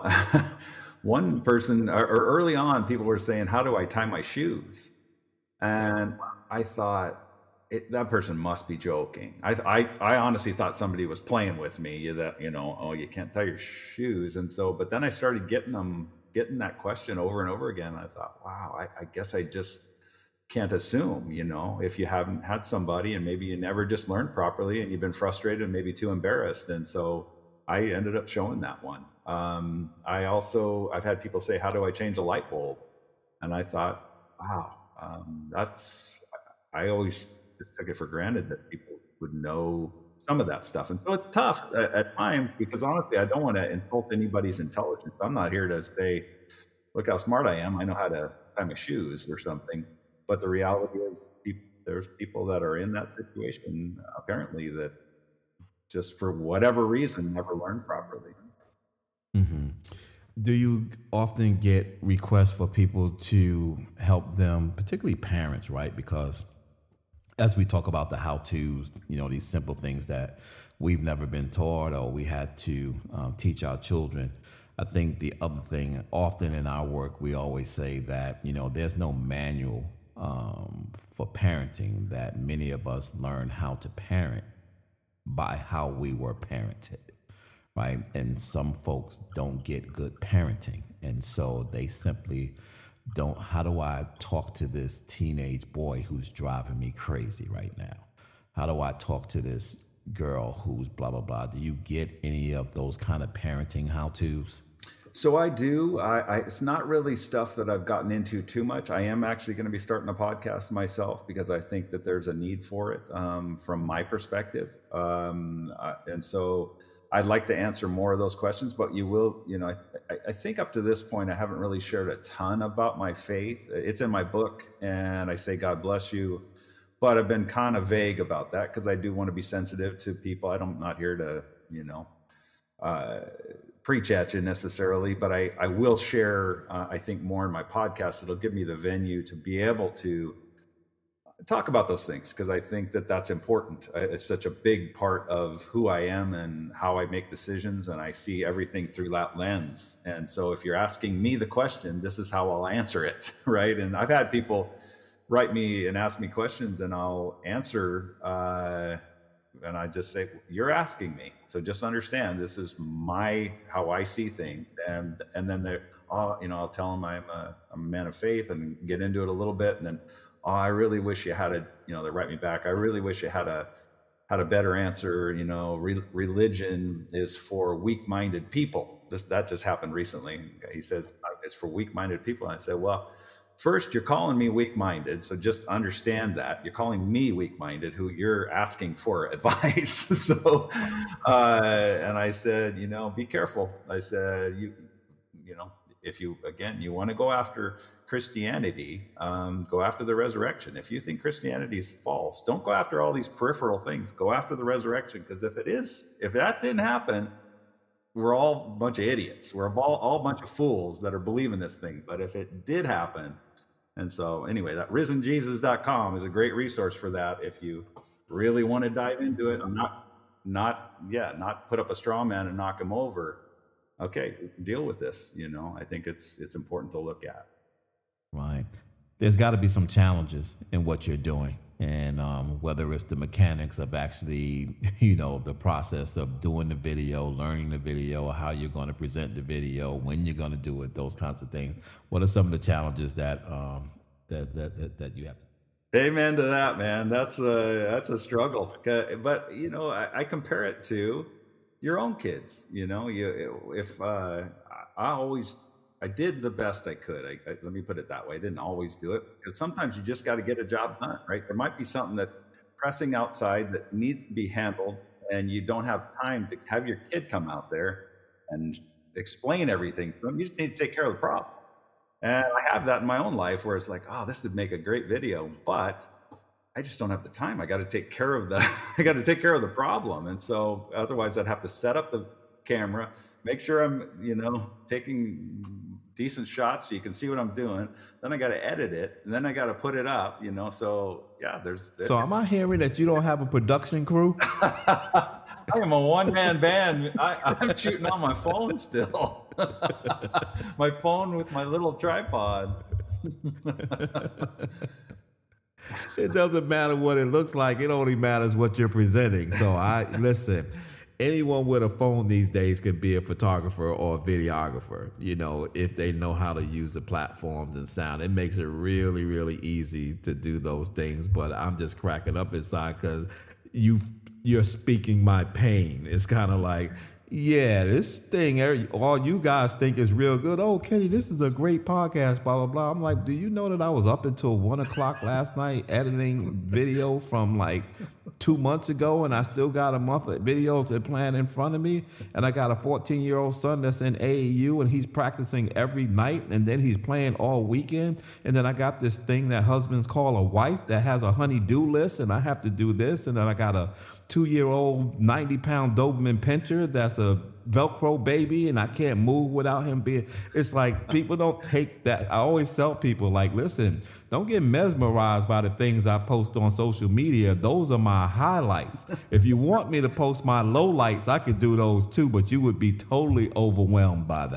one person, or, or early on, people were saying, how do I tie my shoes? And I thought, it, that person must be joking. I, I, I honestly thought somebody was playing with me that, you know, oh, you can't tie your shoes. And so, but then I started getting them, getting that question over and over again. I thought, wow, I, I guess I just can't assume, you know, if you haven't had somebody and maybe you never just learned properly and you've been frustrated and maybe too embarrassed. And so I ended up showing that one. Um, I also, I've had people say, how do I change a light bulb? And I thought, wow, um, that's, I always just took it for granted that people would know some of that stuff. And so it's tough at, at times because honestly, I don't want to insult anybody's intelligence. I'm not here to say, look how smart I am. I know how to tie my shoes or something. But the reality is, there's people that are in that situation, apparently, that just for whatever reason never learned properly. Mm-hmm. Do you often get requests for people to help them, particularly parents, right? Because as we talk about the how-tos, you know, these simple things that we've never been taught or we had to um, teach our children. I think the other thing, often in our work, we always say that, you know, there's no manual um, for parenting, that many of us learn how to parent by how we were parented, right? And some folks don't get good parenting. And so they simply don't, how do I talk to this teenage boy who's driving me crazy right now? How do I talk to this girl who's blah, blah, blah? Do you get any of those kind of parenting how-tos? So I do. I, I, it's not really stuff that I've gotten into too much. I am actually going to be starting a podcast myself because I think that there's a need for it um, from my perspective. Um, uh, and so I'd like to answer more of those questions, but you will, you know, I, I think up to this point, I haven't really shared a ton about my faith. It's in my book and I say, God bless you. But I've been kind of vague about that because I do want to be sensitive to people. I don't, I'm not here to, you know, uh, preach at you necessarily, but I, I will share, uh, I think, more in my podcast. It'll give me the venue to be able to talk about those things because I think that that's important. It's such a big part of who I am and how I make decisions, and I see everything through that lens. And so if you're asking me the question, this is how I'll answer it, right? And I've had people write me and ask me questions and I'll answer uh, and I just say, you're asking me. So just understand, this is my, how I see things. And, and then they're, oh, you know, I'll tell them I'm a, I'm a man of faith and get into it a little bit. And then, oh, I really wish you had a, you know, they write me back. I really wish you had a, had a better answer. You know, re- religion is for weak-minded people. This, that just happened recently. He says, it's for weak-minded people. And I said, well, first, you're calling me weak-minded, so just understand that. You're calling me weak-minded, who you're asking for advice. so, uh, and I said, you know, be careful. I said, you, you know, if you, again, you want to go after Christianity, um, go after the resurrection. If you think Christianity is false, don't go after all these peripheral things. Go after the resurrection, because if it is, if that didn't happen, we're all a bunch of idiots. We're all, all a bunch of fools that are believing this thing. But if it did happen, and so anyway, that risen jesus dot com is a great resource for that. If you really want to dive into it, I'm not, not, yeah, not put up a straw man and knock him over. Okay, deal with this. You know, I think it's it's important to look at. Right. There's got to be some challenges in what you're doing. And um, whether it's the mechanics of actually, you know, the process of doing the video, learning the video, how you're going to present the video, when you're going to do it, those kinds of things. What are some of the challenges that um, that, that, that that you have? Amen to that, man. That's a that's a struggle. But you know, I, I compare it to your own kids. You know, you if uh, I always. I did the best I could. I, I, let me put it that way. I didn't always do it, because sometimes you just got to get a job done, right? There might be something that's pressing outside that needs to be handled, and you don't have time to have your kid come out there and explain everything to them. You just need to take care of the problem. And I have that in my own life where it's like, oh, this would make a great video, but I just don't have the time. I got to take care of the, I got to take care of the problem. And so otherwise I'd have to set up the camera, make sure I'm, you know, taking decent shots so you can see what I'm doing. Then I got to edit it, and then I got to put it up, you know. So yeah, there's. there's so am I hearing that you don't have a production crew? I am a one-man band. I, I'm shooting on my phone still. My phone with my little tripod. It doesn't matter what it looks like. It only matters what you're presenting. So I listen. Anyone with a phone these days can be a photographer or a videographer, you know, if they know how to use the platforms and sound. It makes it really, really easy to do those things. But I'm just cracking up inside because you, you're speaking my pain. It's kind of like, yeah, this thing, all you guys think is real good. Oh, Kenny, this is a great podcast, blah, blah, blah. I'm like, do you know that I was up until one o'clock last night editing video from like two months ago, and I still got a month of videos that plan in front of me, and I got a fourteen-year-old son that's in A A U, and he's practicing every night, and then he's playing all weekend, and then I got this thing that husbands call a wife that has a honey-do list, and I have to do this, and then I got a two-year-old ninety-pound Doberman Pinscher that's a Velcro baby, and I can't move without him being. It's like people don't take that. I always tell people, like, listen, don't get mesmerized by the things I post on social media. Those are my highlights. If you want me to post my lowlights, I could do those too, but you would be totally overwhelmed by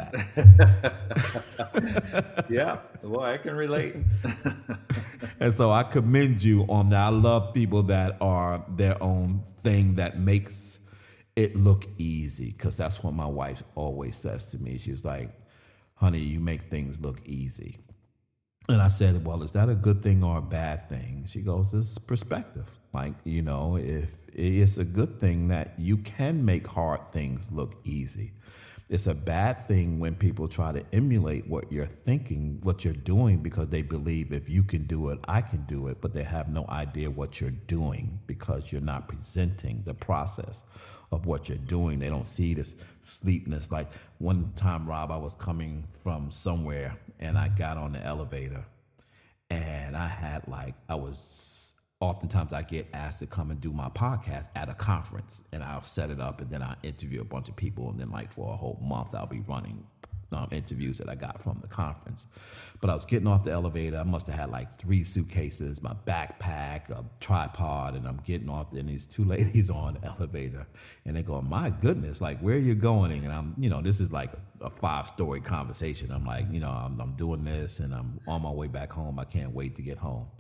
that. Yeah, well, I can relate. And so I commend you on that. I love people that are their own thing that makes it look easy, because that's what my wife always says to me. She's like, honey, you make things look easy. And I said, well, is that a good thing or a bad thing? She goes, it's perspective. Like, you know, if it's a good thing that you can make hard things look easy. It's a bad thing when people try to emulate what you're thinking, what you're doing, because they believe if you can do it, I can do it, but they have no idea what you're doing because you're not presenting the process of what you're doing. They don't see this sleepness. Like one time, Rob, I was coming from somewhere and I got on the elevator and I had like, I was, oftentimes I get asked to come and do my podcast at a conference, and I'll set it up and then I'll interview a bunch of people, and then like for a whole month I'll be running um, interviews that I got from the conference. But I was getting off the elevator. I must have had like three suitcases, my backpack, a tripod, and I'm getting off, and these two ladies on the elevator, and they go, my goodness, like, where are you going? And I'm, you know, this is like a five-story conversation. I'm like, you know, I'm, I'm doing this, and I'm on my way back home. I can't wait to get home.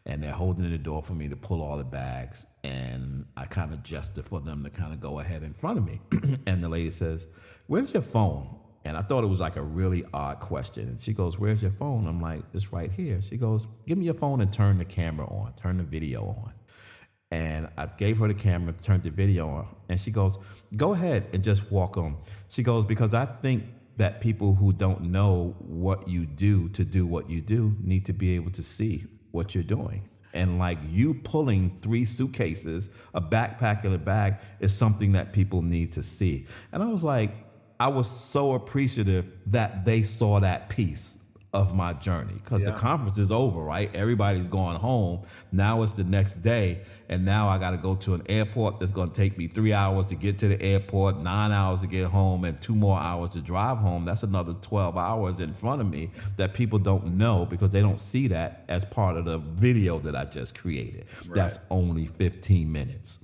and they're holding the door for me to pull all the bags, and I kind of gesture for them to kind of go ahead in front of me. And the lady says, "Where's your phone?" And I thought it was like a really odd question. And she goes, "Where's your phone?" I'm like, "It's right here." She goes, "Give me your phone and turn the camera on, turn the video on." And I gave her the camera, turned the video on, and she goes, "Go ahead and just walk on." She goes, "Because I think that people who don't know what you do to do what you do need to be able to see what you're doing. And like you pulling three suitcases, a backpack and a bag is something that people need to see." And I was like, I was so appreciative that they saw that piece of my journey, because yeah. the conference is over, right? Everybody's going home. Now it's the next day, and now I got to go to an airport that's going to take me three hours to get to the airport, nine hours to get home, and two more hours to drive home. That's another twelve hours in front of me that people don't know, because they don't see that as part of the video that I just created. Right. That's only fifteen minutes.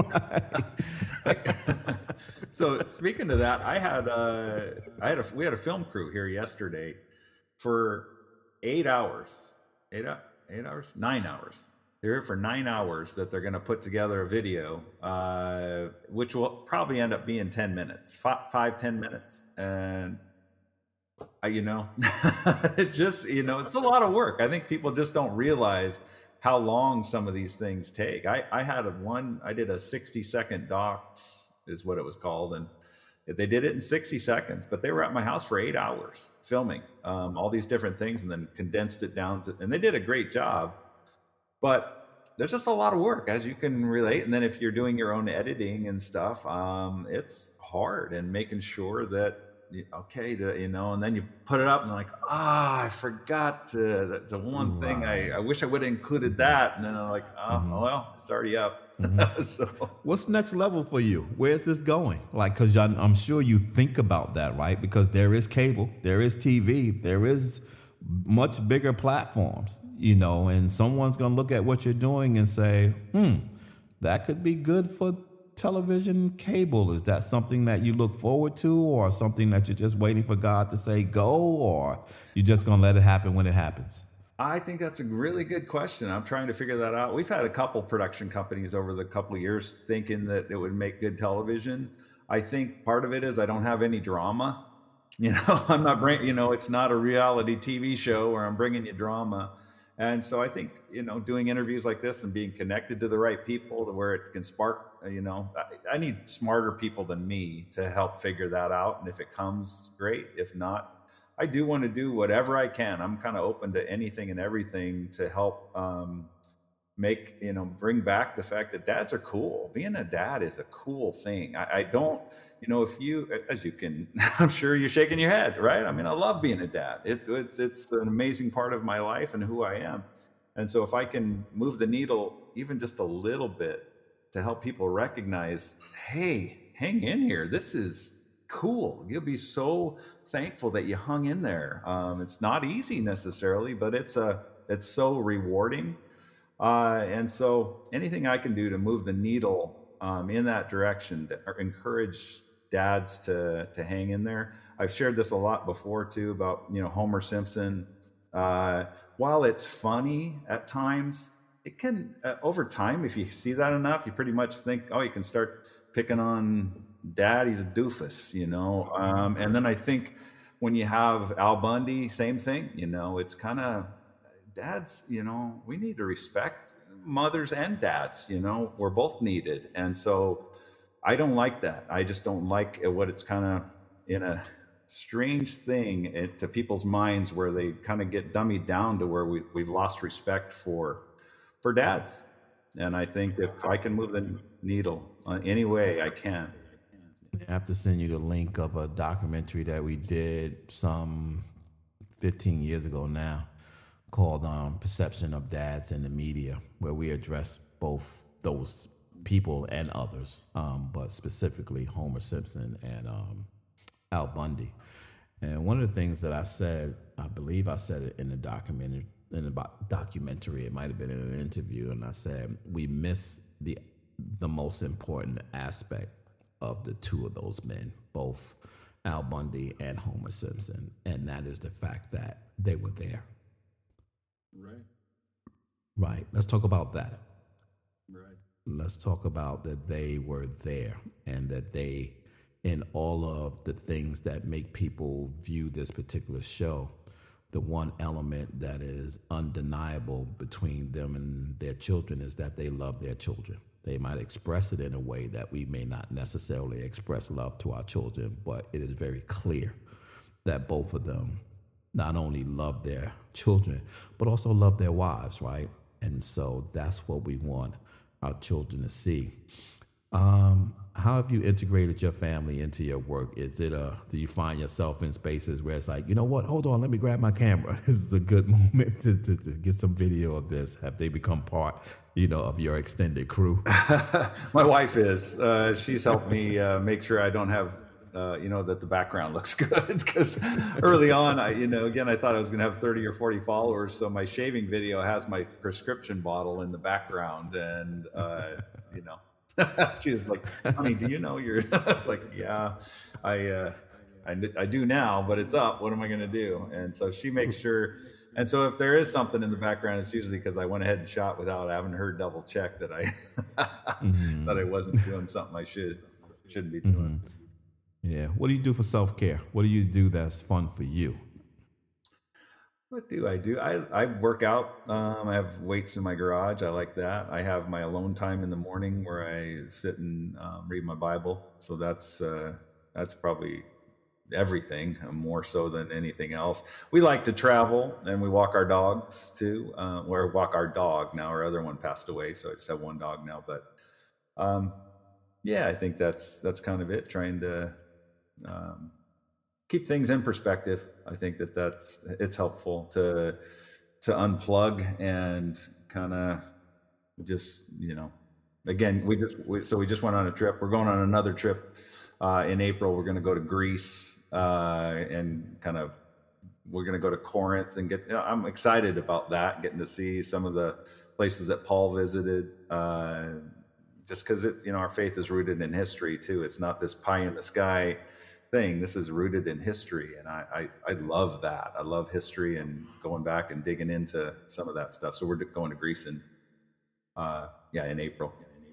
So speaking of that, I had uh, I had a we had a film crew here yesterday for eight hours, eight eight hours, nine hours. They're here for nine hours that they're going to put together a video, uh, which will probably end up being ten minutes, five, five ten minutes, and uh, you know, it just you know, it's a lot of work. I think people just don't realize how long some of these things take. I I had a one, I did a sixty second docs. Is what it was called, and they did it in sixty seconds, but they were at my house for eight hours filming um, all these different things, and then condensed it down to, and they did a great job. But there's just a lot of work, as you can relate. And then if you're doing your own editing and stuff, um, it's hard, and making sure that okay, to, you know, and then you put it up and like, ah, oh, I forgot to, that's the one right. thing I, I wish I would have included that. And then I'm like, oh, mm-hmm. well, it's already up. Mm-hmm. So what's next level for you? Where's this going? Like, cause I'm sure you think about that, right? Because there is cable, there is T V, there is much bigger platforms, you know, and someone's going to look at what you're doing and say, hmm, that could be good for television, cable. Is that something that you look forward to, or something that you're just waiting for God to say go, or you're just going to let it happen when it happens? I think that's a really good question. I'm trying to figure that out. We've had a couple production companies over the couple of years thinking that it would make good television. I think part of it is I don't have any drama. You know, I'm not bring, you know, it's not a reality T V show where I'm bringing you drama. And so I think, you know, doing interviews like this and being connected to the right people to where it can spark, you know, I, I need smarter people than me to help figure that out. And if it comes, great. If not, I do want to do whatever I can. I'm kind of open to anything and everything to help um, make, you know, bring back the fact that dads are cool. Being a dad is a cool thing. I, I don't, you know, if you, as you can, I'm sure you're shaking your head, right? I mean, I love being a dad. It, it's, it's an amazing part of my life and who I am. And so if I can move the needle even just a little bit to help people recognize, hey, hang in here. This is cool. You'll be so thankful that you hung in there. Um, it's not easy necessarily, but it's a, it's so rewarding. Uh, and so anything I can do to move the needle um, in that direction to encourage dads to, to hang in there. I've shared this a lot before too about, you know, Homer Simpson. Uh, while it's funny at times, it can, uh, over time, if you see that enough, you pretty much think, oh, you can start picking on dad, he's a doofus, you know? Um, and then I think when you have Al Bundy, same thing, you know, it's kind of, dads, you know, we need to respect mothers and dads, you know, we're both needed. And so I don't like that. I just don't like what it's kind of in a strange thing to people's minds where they kind of get dummied down to where we, we've lost respect for, for dads. And I think if I can move the needle any way I can. I have to send you the link of a documentary that we did some fifteen years ago now called um, Perception of Dads in the Media, where we address both those people and others, um, but specifically Homer Simpson and um, Al Bundy. And one of the things that I said, I believe I said it in the documentary, in the documentary, it might have been in an interview, and I said, we miss the the most important aspect of the two of those men, both Al Bundy and Homer Simpson, and that is the fact that they were there. Right. Right. Let's talk about that. Right. Let's talk about that they were there and that they, in all of the things that make people view this particular show, the one element that is undeniable between them and their children is that they love their children. They might express it in a way that we may not necessarily express love to our children, but it is very clear that both of them not only love their children, but also love their wives, right? And so that's what we want our children to see. Um, how have you integrated your family into your work? Is it a, do you find yourself in spaces where it's like, you know what, hold on, let me grab my camera. This is a good moment to, to, to get some video of this. Have they become part, you know, of your extended crew? My wife is. Uh, she's helped me uh, make sure I don't have, uh, you know, that the background looks good. Because early on, I, you know, again, I thought I was going to have thirty or forty followers. So my shaving video has my prescription bottle in the background. And, uh, you know, she was like, honey, do you know you're, it's like, yeah, I, uh, I, I do now, but it's up. What am I going to do? And so she makes sure. And so if there is something in the background, it's usually because I went ahead and shot without having her double check that I, mm-hmm. that I wasn't doing something I should, shouldn't be doing. Mm-hmm. Yeah. What do you do for self-care? What do you do that's fun for you? What do I do? I, I work out. Um, I have weights in my garage. I like that. I have my alone time in the morning where I sit and um, read my Bible. So that's uh, that's probably everything, more so than anything else. We like to travel and we walk our dogs too. Uh, or walk our dog now. Our other one passed away, so I just have one dog now. But um, yeah, I think that's that's kind of it. Trying to um, keep things in perspective. I think that that's, it's helpful to, to unplug and kind of just, you know, again, we just, we, so we just went on a trip. We're going on another trip uh, in April. We're going to go to Greece uh, and kind of, we're going to go to Corinth and get, you know, I'm excited about that, getting to see some of the places that Paul visited, uh, just because it, you know, our faith is rooted in history too. It's not this pie in the sky thing. This is rooted in history, and I, I I love that. I love history and going back and digging into some of that stuff. So we're going to Greece in uh yeah in April.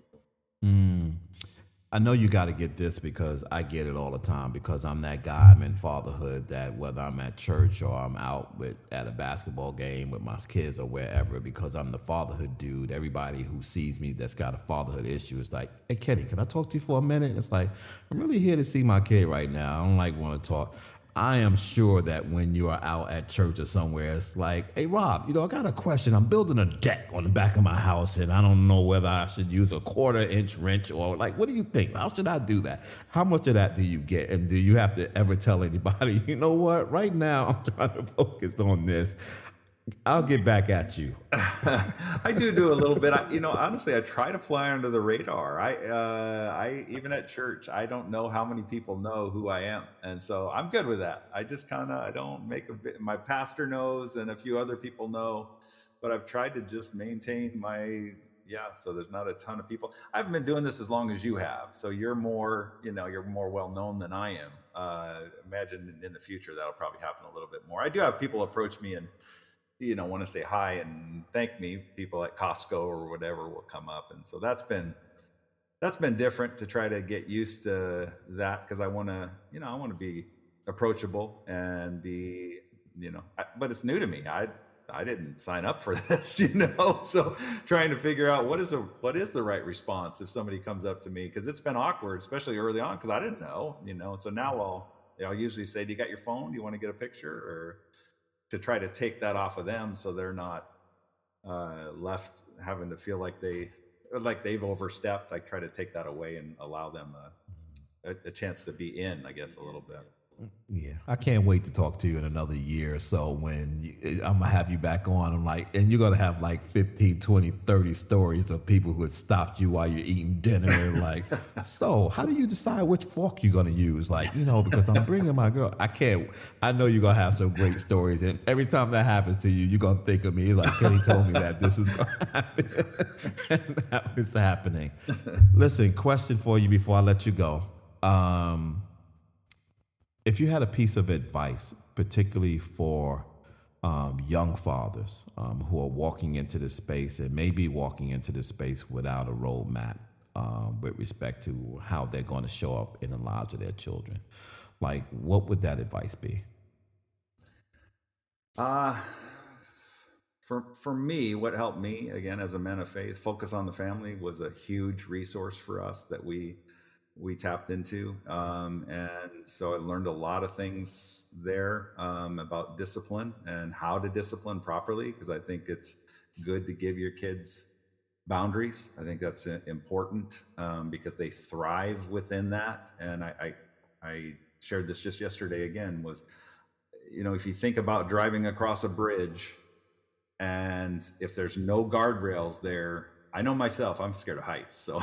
Mm. I know you got to get this because I get it all the time because I'm that guy. I'm in fatherhood that whether I'm at church or I'm out with at a basketball game with my kids or wherever, because I'm the fatherhood dude. Everybody who sees me that's got a fatherhood issue is like, hey, Kenny, can I talk to you for a minute? It's like, I'm really here to see my kid right now. I don't like want to talk. I am sure that when you are out at church or somewhere, it's like, hey, Rob, you know, I got a question. I'm building a deck on the back of my house, and I don't know whether I should use a quarter inch wrench or like, what do you think? How should I do that? How much of that do you get? And do you have to ever tell anybody, you know what, right now I'm trying to focus on this. I'll get back at you. I do do a little bit. I, you know, honestly, I try to fly under the radar. I, uh, I even at church, I don't know how many people know who I am, and so I'm good with that. I just kind of, I don't make a bit. My pastor knows, and a few other people know, but I've tried to just maintain my, yeah. So there's not a ton of people. I haven't been doing this as long as you have, so you're more, you know, you're more well known than I am. Uh, imagine in the future that'll probably happen a little bit more. I do have people approach me and, you know, want to say hi and thank me. People at Costco or whatever will come up. And so that's been, that's been different to try to get used to that. Cause I want to, you know, I want to be approachable and be, you know, I, but it's new to me. I, I didn't sign up for this, you know? So trying to figure out what is a, what is the right response if somebody comes up to me, cause it's been awkward, especially early on. Cause I didn't know, you know, so now I'll, I'll usually say, do you got your phone? Do you want to get a picture? Or to try to take that off of them so they're not uh, left having to feel like they like they've overstepped. I try to take that away and allow them a, a, a chance to be in, I guess, a little bit. Yeah, I can't wait to talk to you in another year or so when you, I'm going to have you back on. I'm like, and you're going to have like fifteen, twenty, thirty stories of people who had stopped you while you're eating dinner. Like, so how do you decide which fork you're going to use? Like, you know, because I'm bringing my girl. I can't, I know you're going to have some great stories. And every time that happens to you, you're going to think of me. You're like, Kenny told me that this is going to happen. And that is happening. Listen, question for you before I let you go. Um, If you had a piece of advice, particularly for um, young fathers um, who are walking into this space and may be walking into this space without a roadmap um, with respect to how they're going to show up in the lives of their children, like what would that advice be? Uh, for for me, what helped me again as a man of faith, focus on the family was a huge resource for us that we we tapped into, um, and so I learned a lot of things there um, about discipline and how to discipline properly. Because I think it's good to give your kids boundaries. I think that's uh, important um, because they thrive within that. And I, I I shared this just yesterday again. Was you know if you think about driving across a bridge, and if there's no guardrails there, I know myself, I'm scared of heights. So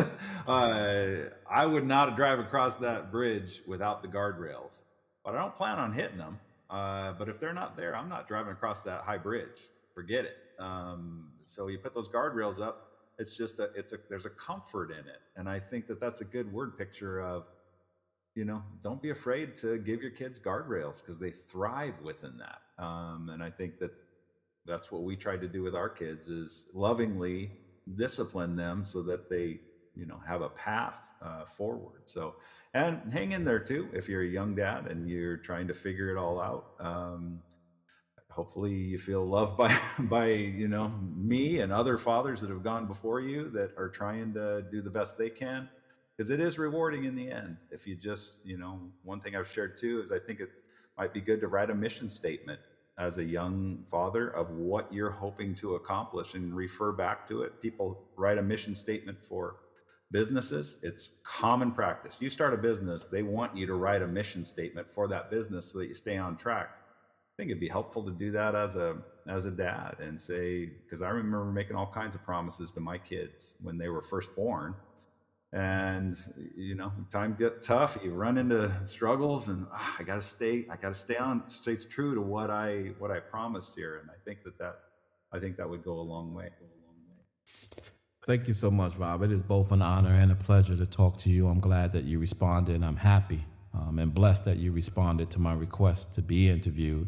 uh, I would not drive across that bridge without the guardrails, but I don't plan on hitting them. Uh, but if they're not there, I'm not driving across that high bridge. Forget it. Um, so you put those guardrails up. It's just a, it's a, there's a comfort in it. And I think that that's a good word picture of, you know, don't be afraid to give your kids guardrails because they thrive within that. Um, and I think that that's what we try to do with our kids is lovingly discipline them so that they, you know, have a path uh, forward. So, and hang in there too. If you're a young dad and you're trying to figure it all out, um, hopefully you feel loved by, by, you know, me and other fathers that have gone before you that are trying to do the best they can. Because it is rewarding in the end. If you just, you know, one thing I've shared too is I think it might be good to write a mission statement as a young father of what you're hoping to accomplish and refer back to it. People write a mission statement for businesses. It's common practice. You start a business, they want you to write a mission statement for that business so that you stay on track. I think it'd be helpful to do that as a as a dad and say, because I remember making all kinds of promises to my kids when they were first born. And, you know, time get tough, you run into struggles and ah, I got to stay, I got to stay on, stay true to what I, what I promised here. And I think that that, I think that would go a long way. Thank you so much, Rob. It is both an honor and a pleasure to talk to you. I'm glad that you responded. I'm happy um, and blessed that you responded to my request to be interviewed.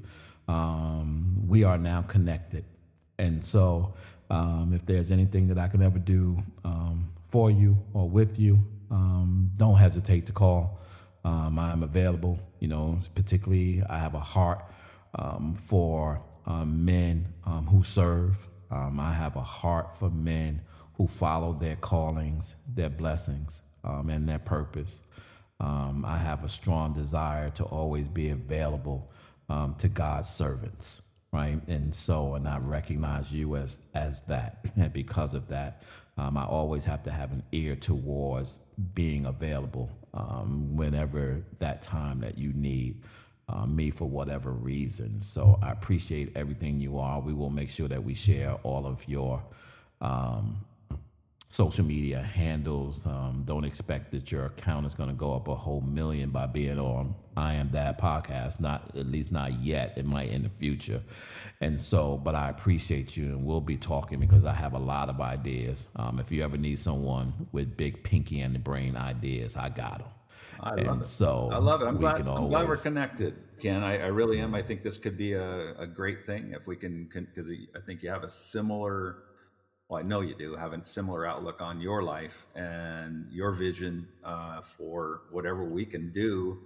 Um, we are now connected. And so um, if there's anything that I can ever do um, for you or with you, um, don't hesitate to call. Um, I'm available. You know, particularly I have a heart um, for um, men um, who serve. Um, I have a heart for men who follow their callings, their blessings, um, and their purpose. Um, I have a strong desire to always be available um, to God's servants, right? And so, and I recognize you as as that, and because of that, um, I always have to have an ear towards being available um, whenever that time that you need uh, me for whatever reason. So I appreciate everything you are. We will make sure that we share all of your um, social media handles. Um, don't expect that your account is going to go up a whole million by being on I Am Dad podcast. Not, at least not yet. It might in the future. And so, but I appreciate you, and we'll be talking because I have a lot of ideas. Um, if you ever need someone with big pinky and the brain ideas, I got them. I and love it. So I love it. I'm we glad, can I'm always, glad we're connected, Ken. I, I really am. I think this could be a, a great thing if we can, because I think you have a similar, well, I know you do, have a similar outlook on your life and your vision uh, for whatever we can do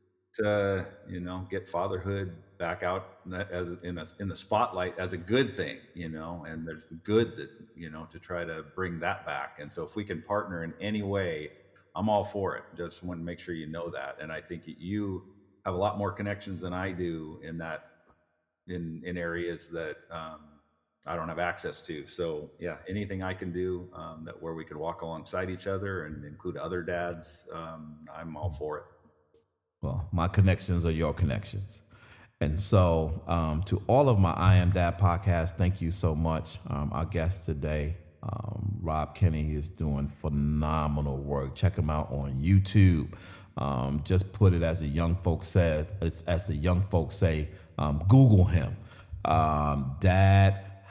to, you know, get fatherhood back out as in a, in the spotlight as a good thing, you know, and there's good that, you know, to try to bring that back. And so if we can partner in any way, I'm all for it. Just want to make sure you know that. And I think you have a lot more connections than I do in that, in, in areas that um, I don't have access to. So yeah, anything I can do um, that where we could walk alongside each other and include other dads, um, I'm all for it. Well, my connections are your connections. And so um, to all of my I Am Dad podcast, thank you so much. Um, our guest today, um, Rob Kinney, is doing phenomenal work. Check him out on YouTube. Um, just put it as the young folks said, as, as the young folks say, um, Google him. Um, Dad,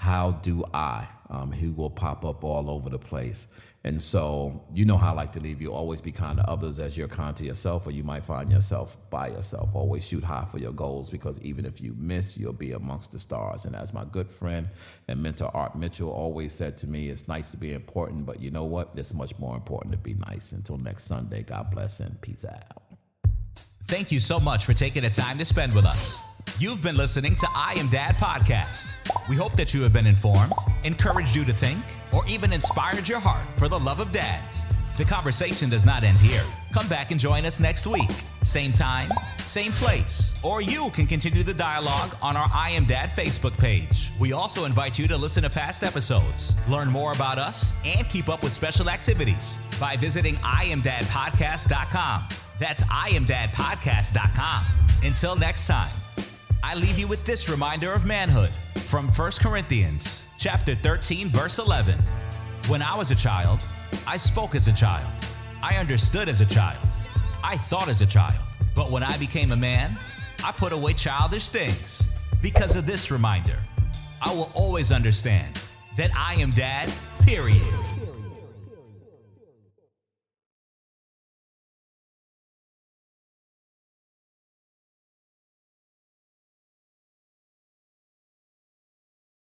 how do I? Um, he will pop up all over the place. And so, you know how I like to leave you. Always be kind to others as you're kind to yourself, or you might find yourself by yourself. Always shoot high for your goals, because even if you miss, you'll be amongst the stars. And as my good friend and mentor Art Mitchell always said to me, it's nice to be important, but you know what? It's much more important to be nice. Until next Sunday, God bless and peace out. Thank you so much for taking the time to spend with us. You've been listening to I Am Dad Podcast. We hope that you have been informed, encouraged you to think, or even inspired your heart for the love of dads. The conversation does not end here. Come back and join us next week. Same time, same place. Or you can continue the dialogue on our I Am Dad Facebook page. We also invite you to listen to past episodes, learn more about us, and keep up with special activities by visiting I am dad podcast dot com. That's I am dad podcast dot com. Until next time, I leave you with this reminder of manhood from First Corinthians chapter thirteen, verse eleven. When I was a child, I spoke as a child. I understood as a child. I thought as a child. But when I became a man, I put away childish things. Because of this reminder, I will always understand that I am dad, period.